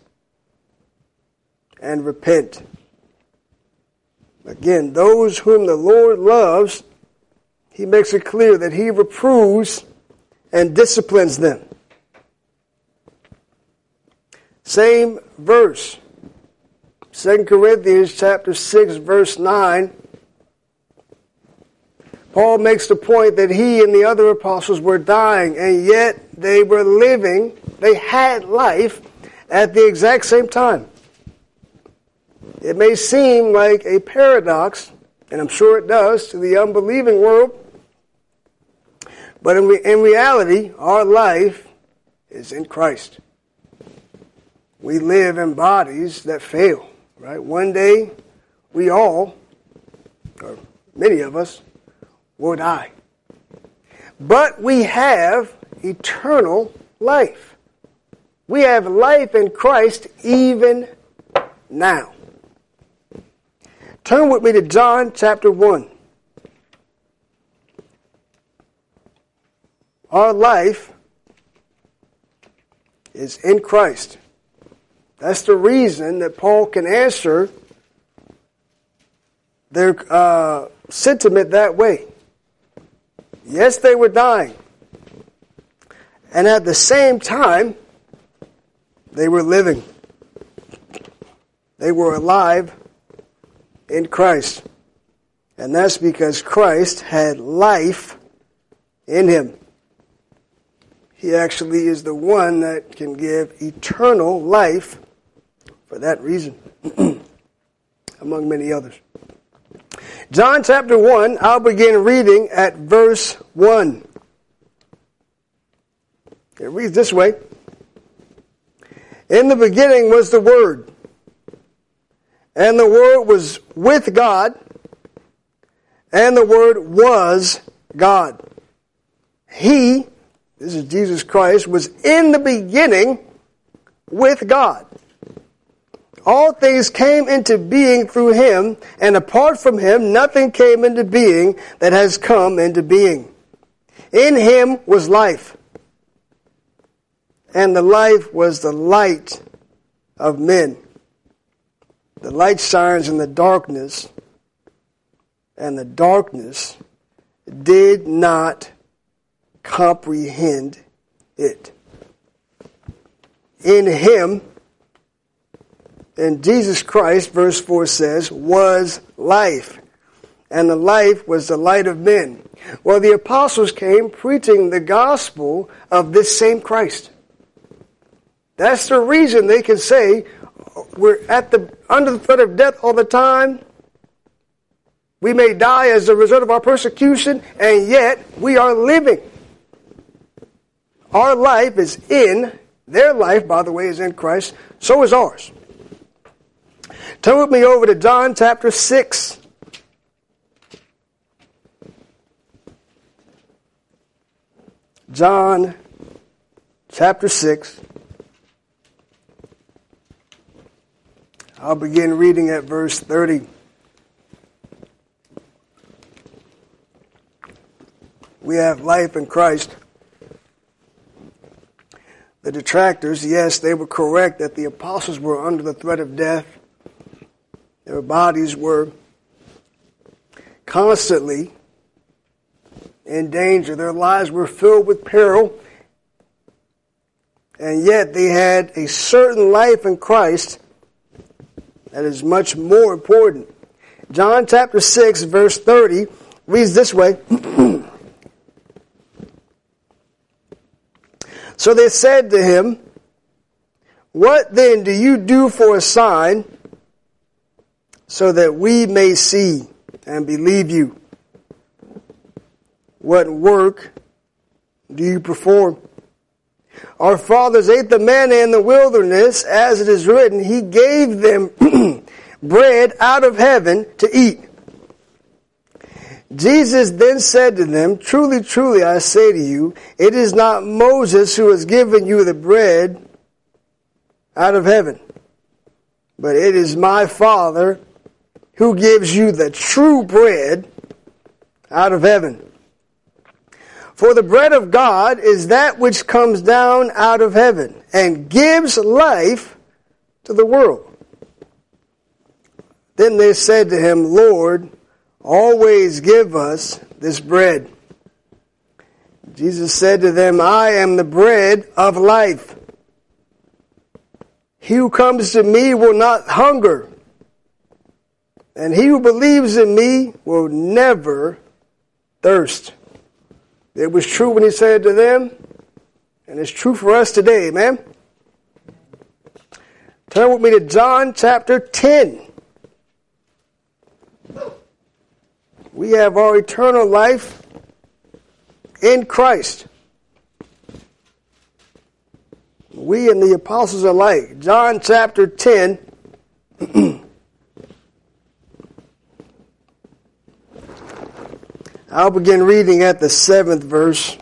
and repent. Again, those whom the Lord loves, he makes it clear that he reproves and disciplines them. Same verse. Second Corinthians chapter six, verse nine. Paul makes the point that he and the other apostles were dying, and yet they were living, they had life at the exact same time. It may seem like a paradox, and I'm sure it does to the unbelieving world, but in, re- in reality, our life is in Christ. We live in bodies that fail, right? One day, we all, or many of us, will die. But we have eternal life. We have life in Christ even now. Turn with me to John chapter one. Our life is in Christ. That's the reason that Paul can answer their uh, sentiment that way. Yes, they were dying. And at the same time, they were living. They were alive in Christ. And that's because Christ had life in him. He actually is the one that can give eternal life for that reason, among many others. John chapter one, I'll begin reading at verse one. It reads this way. In the beginning was the Word, and the Word was with God, and the Word was God. He, this is Jesus Christ, was in the beginning with God. All things came into being through him, and apart from him, nothing came into being that has come into being. In him was life, and the life was the light of men. The light shines in the darkness, and the darkness did not comprehend it. In him, and Jesus Christ, verse four says, was life. And the life was the light of men. Well, the apostles came preaching the gospel of this same Christ. That's the reason they can say, we're at the under the threat of death all the time. We may die as a result of our persecution, and yet we are living. Our life is in, their life, by the way, is in Christ. So is ours. Turn with me over to John chapter six. John chapter six. I'll begin reading at verse thirty. We have life in Christ. The detractors, yes, they were correct that the apostles were under the threat of death. Their bodies were constantly in danger. Their lives were filled with peril. And yet they had a certain life in Christ that is much more important. John chapter six, verse thirty reads this way. So they said to him, "What then do you do for a sign, so that we may see and believe you? What work do you perform? Our fathers ate the manna in the wilderness, as it is written, he gave them bread out of heaven to eat." Jesus then said to them, "Truly, truly, I say to you, it is not Moses who has given you the bread out of heaven, but it is my Father who gives you the true bread out of heaven. For the bread of God is that which comes down out of heaven and gives life to the world. Then they said to him, Lord, always give us this bread. Jesus said to them, I am the bread of life. He who comes to me will not hunger, and he who believes in me will never thirst. It was true when he said to them, and it's true for us today, amen? Turn with me to John chapter ten. We have our eternal life in Christ. We and the apostles alike. John chapter ten. I'll begin reading at the seventh verse.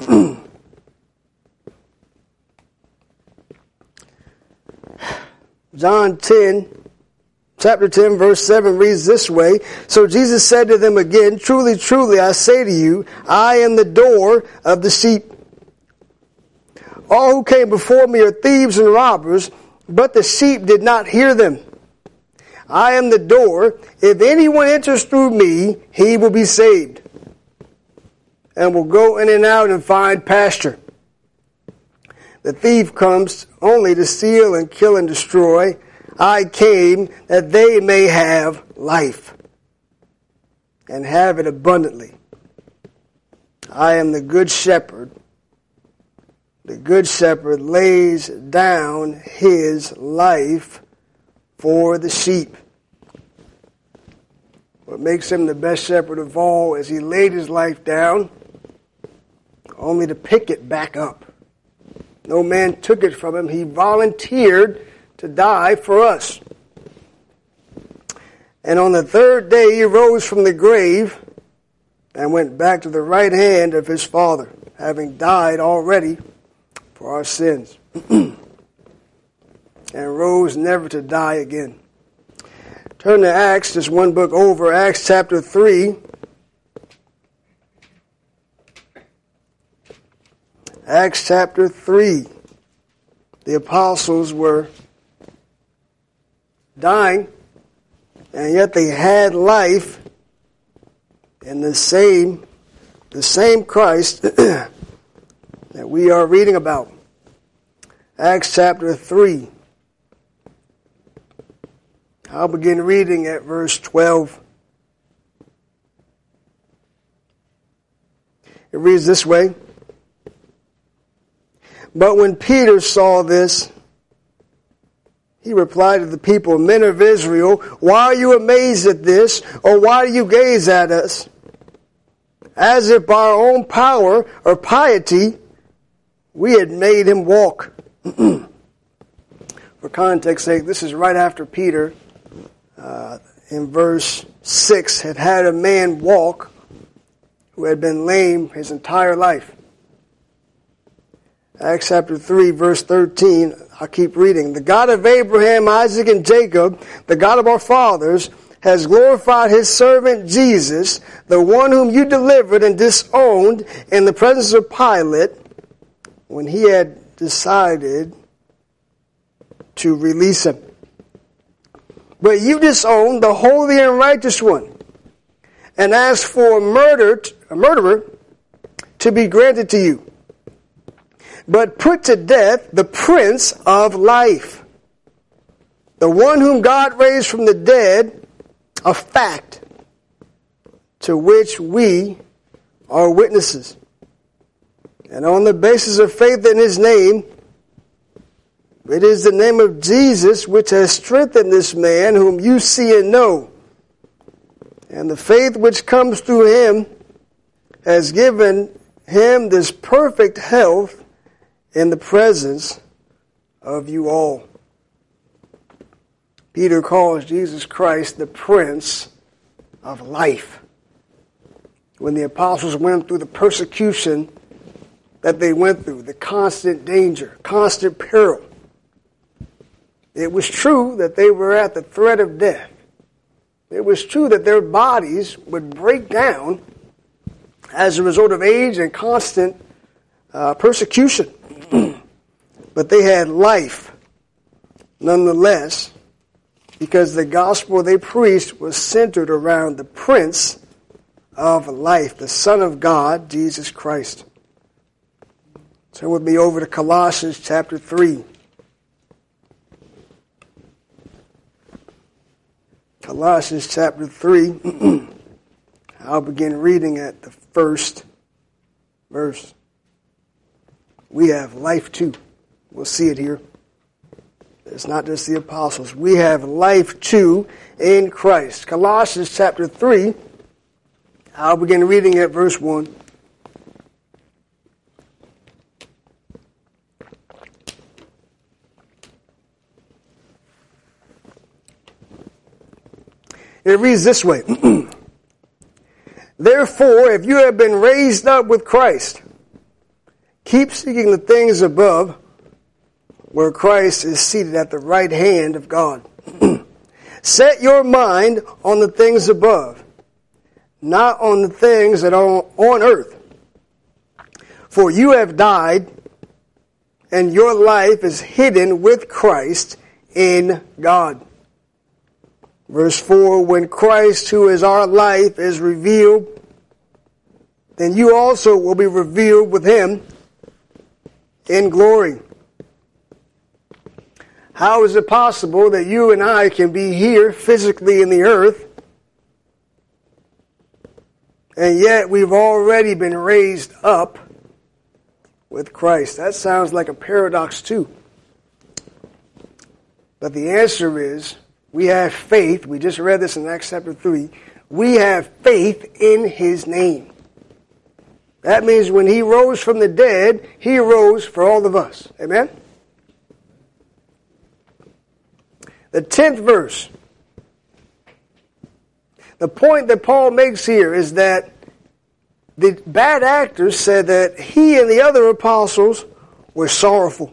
John ten, chapter ten, verse seven reads this way. So Jesus said to them again, Truly, truly, I say to you, I am the door of the sheep. All who came before me are thieves and robbers, but the sheep did not hear them. I am the door. If anyone enters through me, he will be saved, and will go in and out and find pasture. The thief comes only to steal and kill and destroy. I came that they may have life, and have it abundantly. I am the good shepherd. The good shepherd lays down his life for the sheep. What makes him the best shepherd of all is he laid his life down only to pick it back up. No man took it from him. He volunteered to die for us. And on the third day he rose from the grave and went back to the right hand of his Father, having died already for our sins, and rose never to die again. Turn to Acts, just one book over, Acts chapter three. Acts chapter three. The apostles were dying, and yet they had life in the same, the same Christ that we are reading about. Acts chapter three. I'll begin reading at verse twelve. It reads this way. But when Peter saw this, he replied to the people, Men of Israel, why are you amazed at this? Or why do you gaze at us? As if by our own power or piety we had made him walk. For context sake, this is right after Peter, uh, in verse six, had had a man walk who had been lame his entire life. Acts chapter three, verse thirteen, I'll keep reading. The God of Abraham, Isaac, and Jacob, the God of our fathers, has glorified his servant Jesus, the one whom you delivered and disowned in the presence of Pilate, when he had decided to release him. But you disowned the holy and righteous one, and asked for a, murder, a murderer to be granted to you, but put to death the Prince of Life, the one whom God raised from the dead, a fact to which we are witnesses. And on the basis of faith in his name, it is the name of Jesus which has strengthened this man whom you see and know. And the faith which comes through him has given him this perfect health in the presence of you all. Peter calls Jesus Christ the Prince of Life. When the apostles went through the persecution that they went through, the constant danger, constant peril, It was true that they were at the threat of death. It was true that their bodies would break down as a result of age and constant uh, persecution. But they had life nonetheless, because the gospel they preached was centered around the Prince of life, the Son of God, Jesus Christ. Turn with me over to Colossians chapter three. Colossians chapter three. I'll begin reading at the first verse. We have life too. We'll see it here. It's not just the apostles. We have life too in Christ. Colossians chapter three. I'll begin reading at verse one. It reads this way. Therefore, if you have been raised up with Christ, keep seeking the things above, where Christ is seated at the right hand of God. Set your mind on the things above, not on the things that are on earth. For you have died, and your life is hidden with Christ in God. Verse four, when Christ, who is our life, is revealed, then you also will be revealed with him in glory. How is it possible that you and I can be here physically in the earth, and yet we've already been raised up with Christ? That sounds like a paradox too. But the answer is, we have faith. We just read this in Acts chapter three. We have faith in his name. That means when he rose from the dead, he rose for all of us. Amen? The tenth verse. The point that Paul makes here is that the bad actors said that he and the other apostles were sorrowful.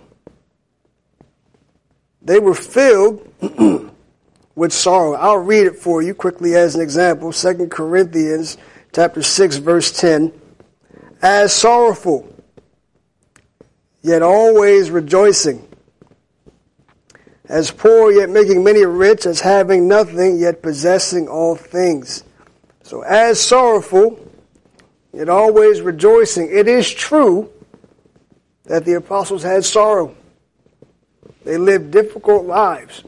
They were filled with sorrow. I'll read it for you quickly as an example. Second Corinthians chapter six, verse ten. As sorrowful, yet always rejoicing. As poor, yet making many rich. As having nothing, yet possessing all things. So as sorrowful, yet always rejoicing. It is true that the apostles had sorrow. They lived difficult lives.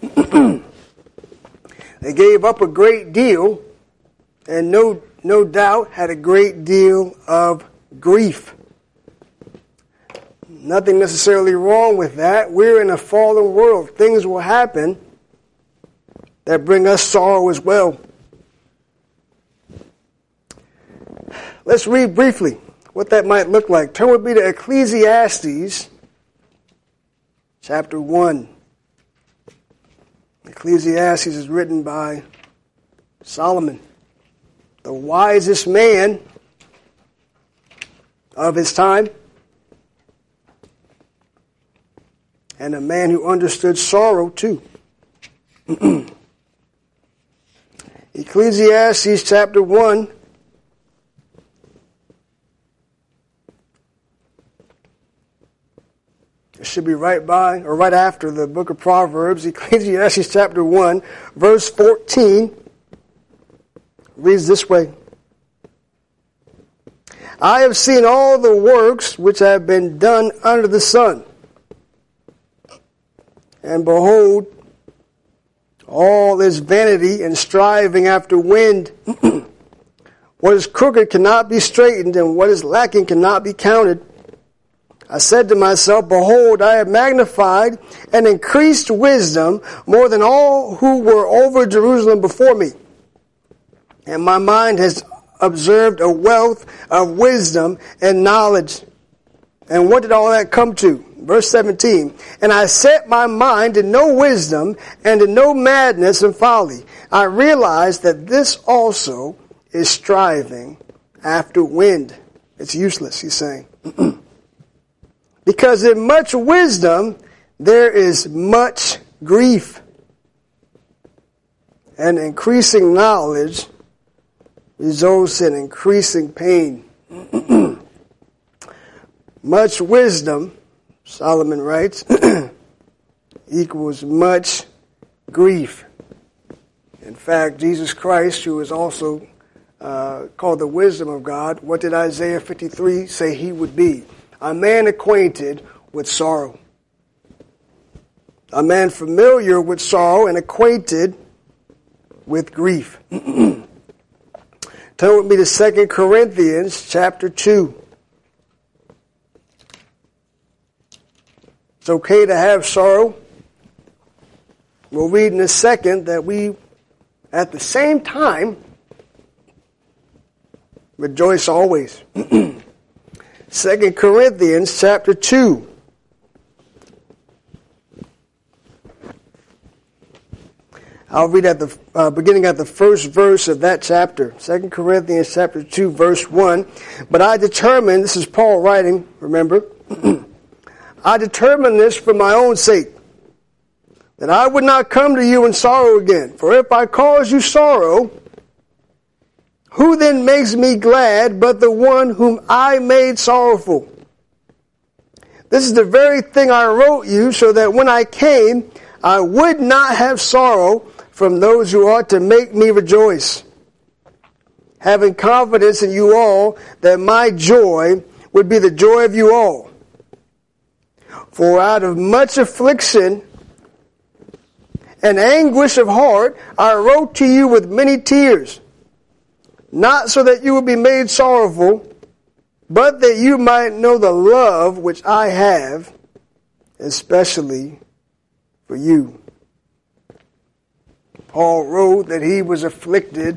They gave up a great deal, and no, no doubt had a great deal of grief. Nothing necessarily wrong with that. We're in a fallen world. Things will happen that bring us sorrow as well. Let's read briefly what that might look like. Turn with me to Ecclesiastes chapter one. Ecclesiastes is written by Solomon, the wisest man of his time, and a man who understood sorrow too. Ecclesiastes chapter one. It should be right by or right after the book of Proverbs. Ecclesiastes chapter one, verse fourteen reads this way. I have seen all the works which have been done under the sun. And behold, all is vanity and striving after wind. What is crooked cannot be straightened, and what is lacking cannot be counted. I said to myself, behold, I have magnified and increased wisdom more than all who were over Jerusalem before me. And my mind has observed a wealth of wisdom and knowledge. And what did all that come to? Verse seventeen. And I set my mind to know wisdom and to know madness and folly. I realized that this also is striving after wind. It's useless, he's saying. Because in much wisdom, there is much grief. And increasing knowledge results in increasing pain. Much wisdom, Solomon writes, equals much grief. In fact, Jesus Christ, who is also uh, called the wisdom of God, what did Isaiah fifty-three say he would be? A man acquainted with sorrow. A man familiar with sorrow and acquainted with grief. Turn with me to Second Corinthians chapter two. It's okay to have sorrow. We'll read in a second that we, at the same time, rejoice always. Second Corinthians chapter two. I'll read at the uh, beginning at the first verse of that chapter. Second Corinthians chapter two, verse one. But I determined, this is Paul writing, remember, I determined this for my own sake, that I would not come to you in sorrow again. For if I cause you sorrow, who then makes me glad but the one whom I made sorrowful? This is the very thing I wrote you, so that when I came, I would not have sorrow from those who ought to make me rejoice, having confidence in you all that my joy would be the joy of you all. For out of much affliction and anguish of heart, I wrote to you with many tears, not so that you would be made sorrowful, but that you might know the love which I have, especially for you. Paul wrote that he was afflicted.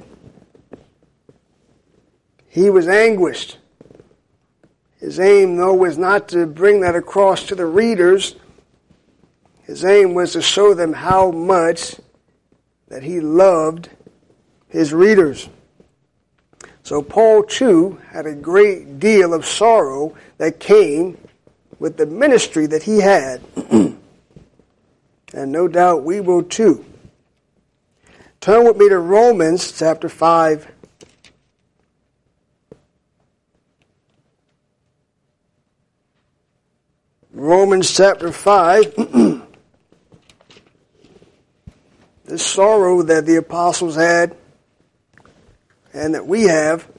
He was anguished. His aim, though, was not to bring that across to the readers. His aim was to show them how much that he loved his readers. So Paul, too, had a great deal of sorrow that came with the ministry that he had. And no doubt we will, too. Turn with me to Romans chapter five. Romans chapter five. This sorrow that the apostles had and that we have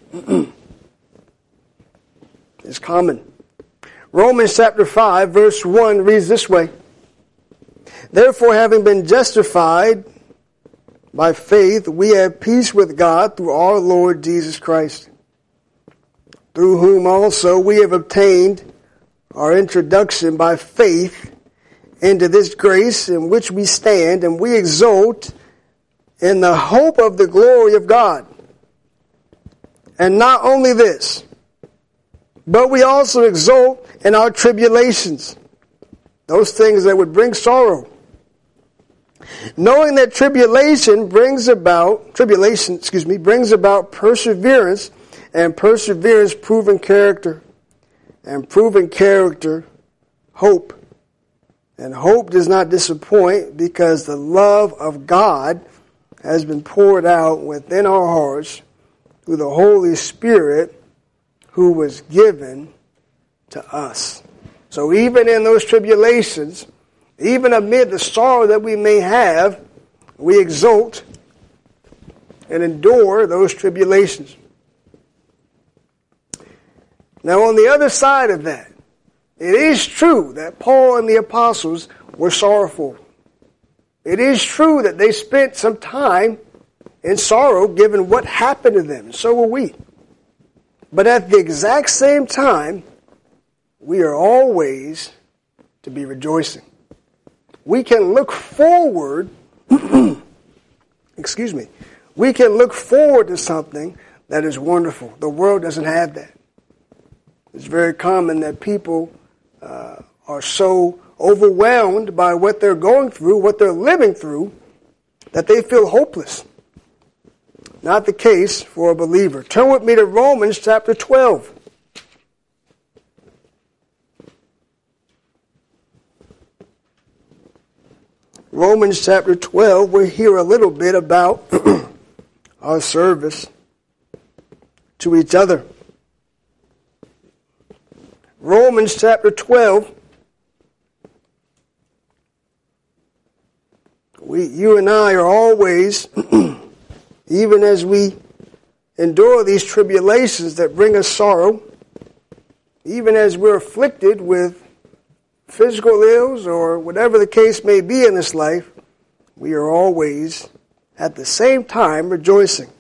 is common. Romans chapter five, verse one reads this way. Therefore, having been justified by faith, we have peace with God through our Lord Jesus Christ, through whom also we have obtained our introduction by faith into this grace in which we stand, and we exult in the hope of the glory of God. And not only this, but we also exult in our tribulations, those things that would bring sorrow, knowing that tribulation brings about, tribulation, excuse me, brings about perseverance, and perseverance proven character, and proven character hope. And hope does not disappoint, because the love of God has been poured out within our hearts through the Holy Spirit who was given to us. So even in those tribulations, even amid the sorrow that we may have, we exult and endure those tribulations. Now, on the other side of that, it is true that Paul and the apostles were sorrowful. It is true that they spent some time in sorrow given what happened to them, and so will we. But at the exact same time, we are always to be rejoicing. We can look forward, excuse me, we can look forward to something that is wonderful. The world doesn't have that. It's very common that people uh, are so overwhelmed by what they're going through, what they're living through, that they feel hopeless. Not the case for a believer. Turn with me to Romans chapter twelve. Romans chapter twelve, we'll hear a little bit about our service to each other. Romans chapter twelve. We, you and I are always, even as we endure these tribulations that bring us sorrow, even as we're afflicted with physical ills or whatever the case may be in this life, we are always at the same time rejoicing.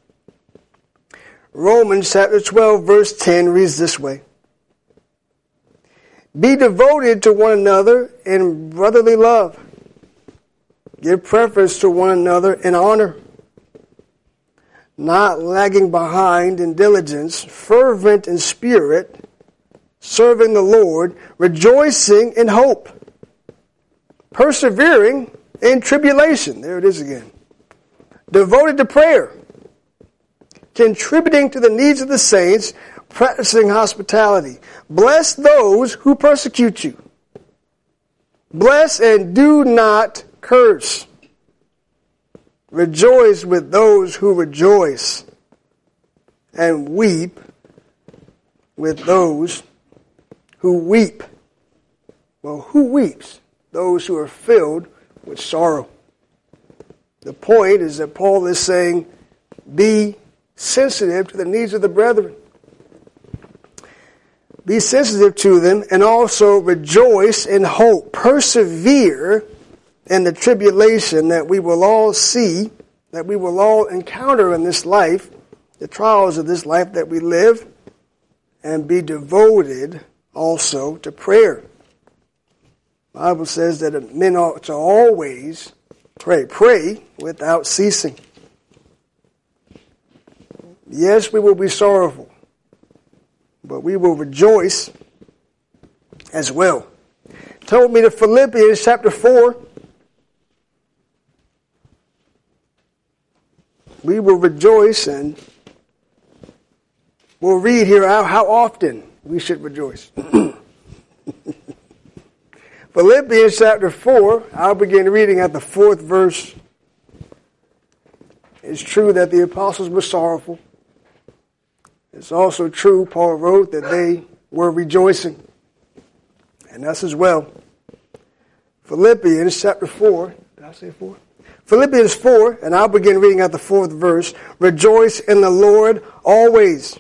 Romans chapter twelve verse ten reads this way. Be devoted to one another in brotherly love. Give preference to one another in honor. Not lagging behind in diligence, fervent in spirit, serving the Lord, rejoicing in hope, persevering in tribulation. There it is again. Devoted to prayer, contributing to the needs of the saints, practicing hospitality. Bless those who persecute you. Bless and do not curse. Rejoice with those who rejoice, and weep with those who weep. Well, who weeps? Those who are filled with sorrow. The point is that Paul is saying, be sensitive to the needs of the brethren. Be sensitive to them, and also rejoice in hope. Persevere in the tribulation that we will all see, that we will all encounter in this life, the trials of this life that we live, and be devoted also to prayer. The Bible says that men ought to always pray. Pray without ceasing. Yes, we will be sorrowful, but we will rejoice as well. Told me to Philippians chapter four. We will rejoice, and we'll read here how, how often we should rejoice. Philippians chapter four, I'll begin reading at the fourth verse. It's true that the apostles were sorrowful. It's also true, Paul wrote, that they were rejoicing. And us as well. Philippians chapter four. Did I say four? Philippians four, and I'll begin reading at the fourth verse. Rejoice in the Lord always.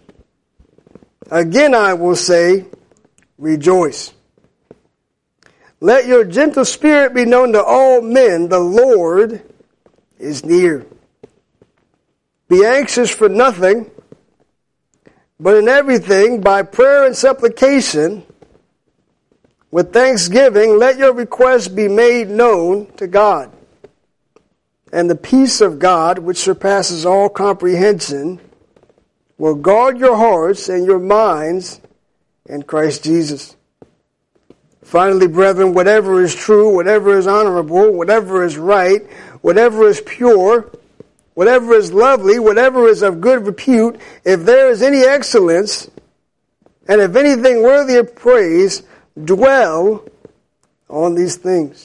Again I will say, rejoice. Let your gentle spirit be known to all men. The Lord is near. Be anxious for nothing, but in everything, by prayer and supplication, with thanksgiving, let your requests be made known to God. And the peace of God, which surpasses all comprehension, will guard your hearts and your minds in Christ Jesus. Finally, brethren, whatever is true, whatever is honorable, whatever is right, whatever is pure, whatever is lovely, whatever is of good repute, if there is any excellence, and if anything worthy of praise, dwell on these things.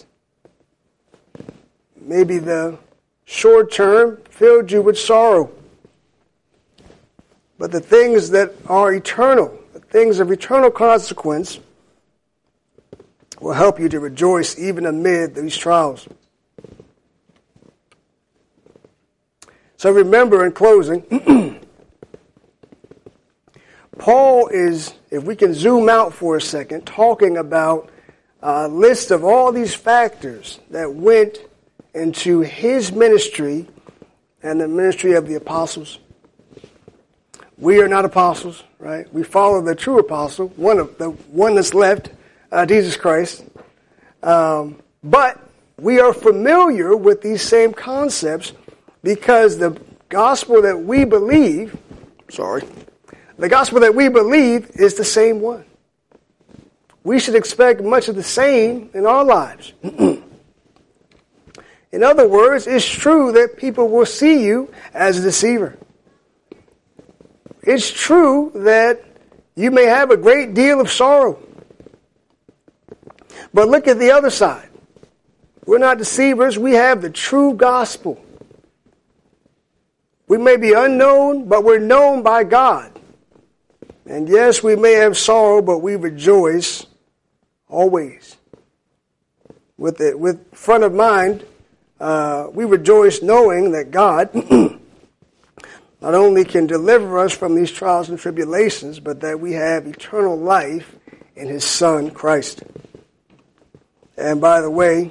Maybe the short term filled you with sorrow. But the things that are eternal, the things of eternal consequence, will help you to rejoice even amid these trials. So remember, in closing, Paul is, if we can zoom out for a second, talking about a list of all these factors that went into his ministry and the ministry of the apostles. We are not apostles, right? We follow the true apostle, one of the one that's left, uh, Jesus Christ. Um, but we are familiar with these same concepts because the gospel that we believe, sorry, the gospel that we believe is the same one. We should expect much of the same in our lives. In other words, it's true that people will see you as a deceiver. It's true that you may have a great deal of sorrow. But look at the other side. We're not deceivers. We have the true gospel. We may be unknown, but we're known by God. And yes, we may have sorrow, but we rejoice always. With it, with front of mind, uh, we rejoice knowing that God not only can deliver us from these trials and tribulations, but that we have eternal life in His Son, Christ. And by the way,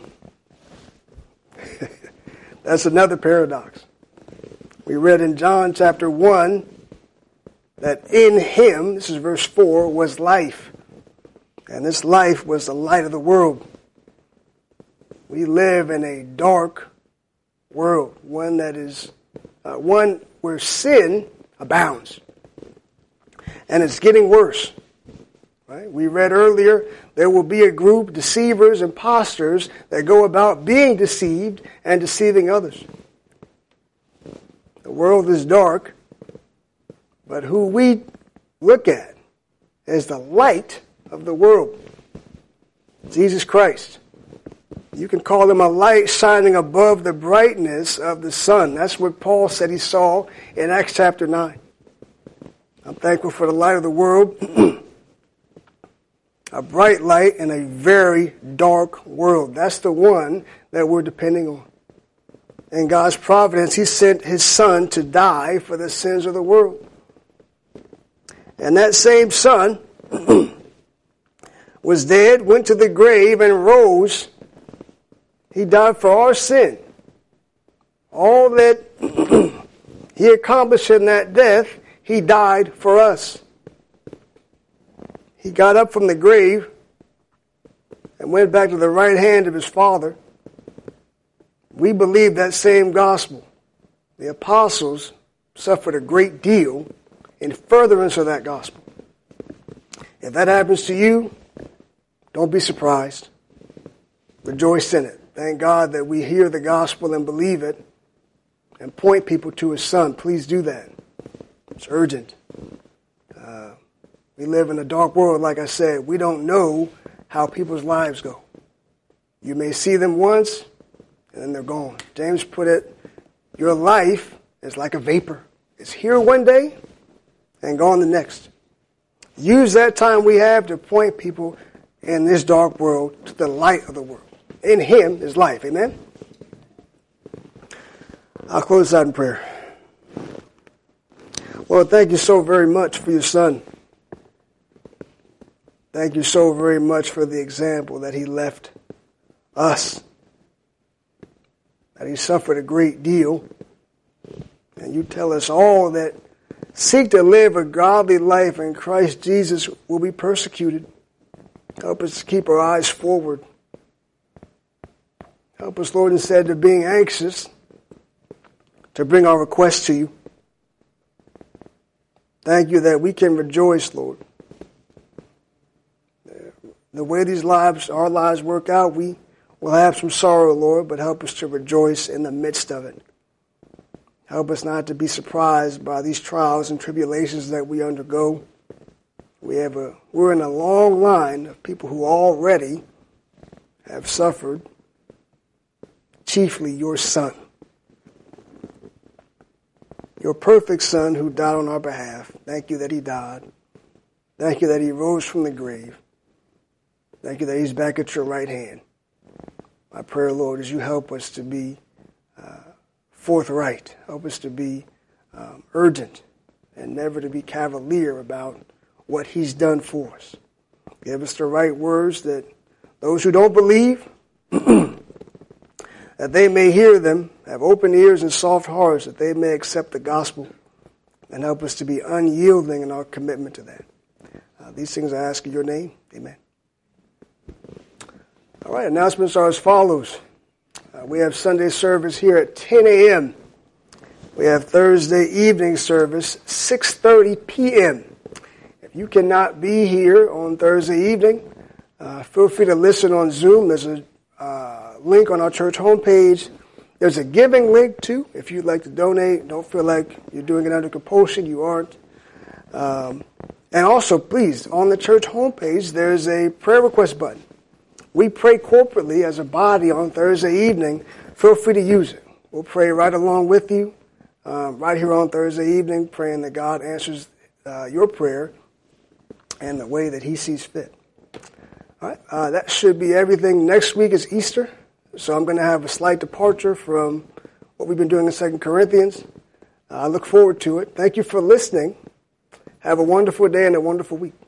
that's another paradox. We read in John chapter one that in Him, this is verse four, was life. And this life was the light of the world. We live in a dark world, one that is, uh, one where sin abounds. And it's getting worse. Right? We read earlier, there will be a group, deceivers, imposters, that go about being deceived and deceiving others. The world is dark, but who we look at is the light of the world, Jesus Christ. You can call Him a light shining above the brightness of the sun. That's what Paul said he saw in Acts chapter nine. I'm thankful for the light of the world. A bright light in a very dark world. That's the one that we're depending on. In God's providence, He sent His Son to die for the sins of the world. And that same Son was dead, went to the grave, and rose. He died for our sin. All that He accomplished in that death, He died for us. He got up from the grave and went back to the right hand of His Father. We believe that same gospel. The apostles suffered a great deal in furtherance of that gospel. If that happens to you, don't be surprised. Rejoice in it. Thank God that we hear the gospel and believe it and point people to His Son. Please do that. It's urgent. Uh, we live in a dark world, like I said. We don't know how people's lives go. You may see them once, and then they're gone. James put it, your life is like a vapor. It's here one day and gone the next. Use that time we have to point people in this dark world to the light of the world. In Him is life. Amen? I'll close out in prayer. Lord, thank You so very much for Your Son. Thank You so very much for the example that He left us. That He suffered a great deal. And You tell us all that seek to live a godly life in Christ Jesus will be persecuted. Help us to keep our eyes forward. Help us, Lord, instead of being anxious, to bring our requests to You. Thank You that we can rejoice, Lord. The way these lives, our lives work out, we will have some sorrow, Lord, but help us to rejoice in the midst of it. Help us not to be surprised by these trials and tribulations that we undergo. We have a, we're in a long line of people who already have suffered, chiefly Your Son. Your perfect Son who died on our behalf. Thank You that He died. Thank You that He rose from the grave. Thank You that He's back at Your right hand. My prayer, Lord, is You help us to be uh, forthright. Help us to be um, urgent and never to be cavalier about what He's done for us. Give us the right words that those who don't believe, that they may hear them, have open ears and soft hearts, that they may accept the gospel, and help us to be unyielding in our commitment to that. Uh, these things I ask in Your name. Amen. All right, announcements are as follows. Uh, we have Sunday service here at ten a.m. We have Thursday evening service, six thirty p.m. If you cannot be here on Thursday evening, uh, feel free to listen on Zoom. There's a uh, link on our church homepage. There's a giving link, too, if you'd like to donate. Don't feel like you're doing it under compulsion. You aren't. Um, and also, please, on the church homepage, there's a prayer request button. we pray corporately as a body on Thursday evening. Feel free to use it. We'll pray right along with you, um, right here on Thursday evening, praying that God answers uh, your prayer in the way that he sees fit. All right, uh, that should be everything. Next week is Easter, so I'm going to have a slight departure from what we've been doing in Second Corinthians. Uh, I look forward to it. Thank you for listening. Have a wonderful day and a wonderful week.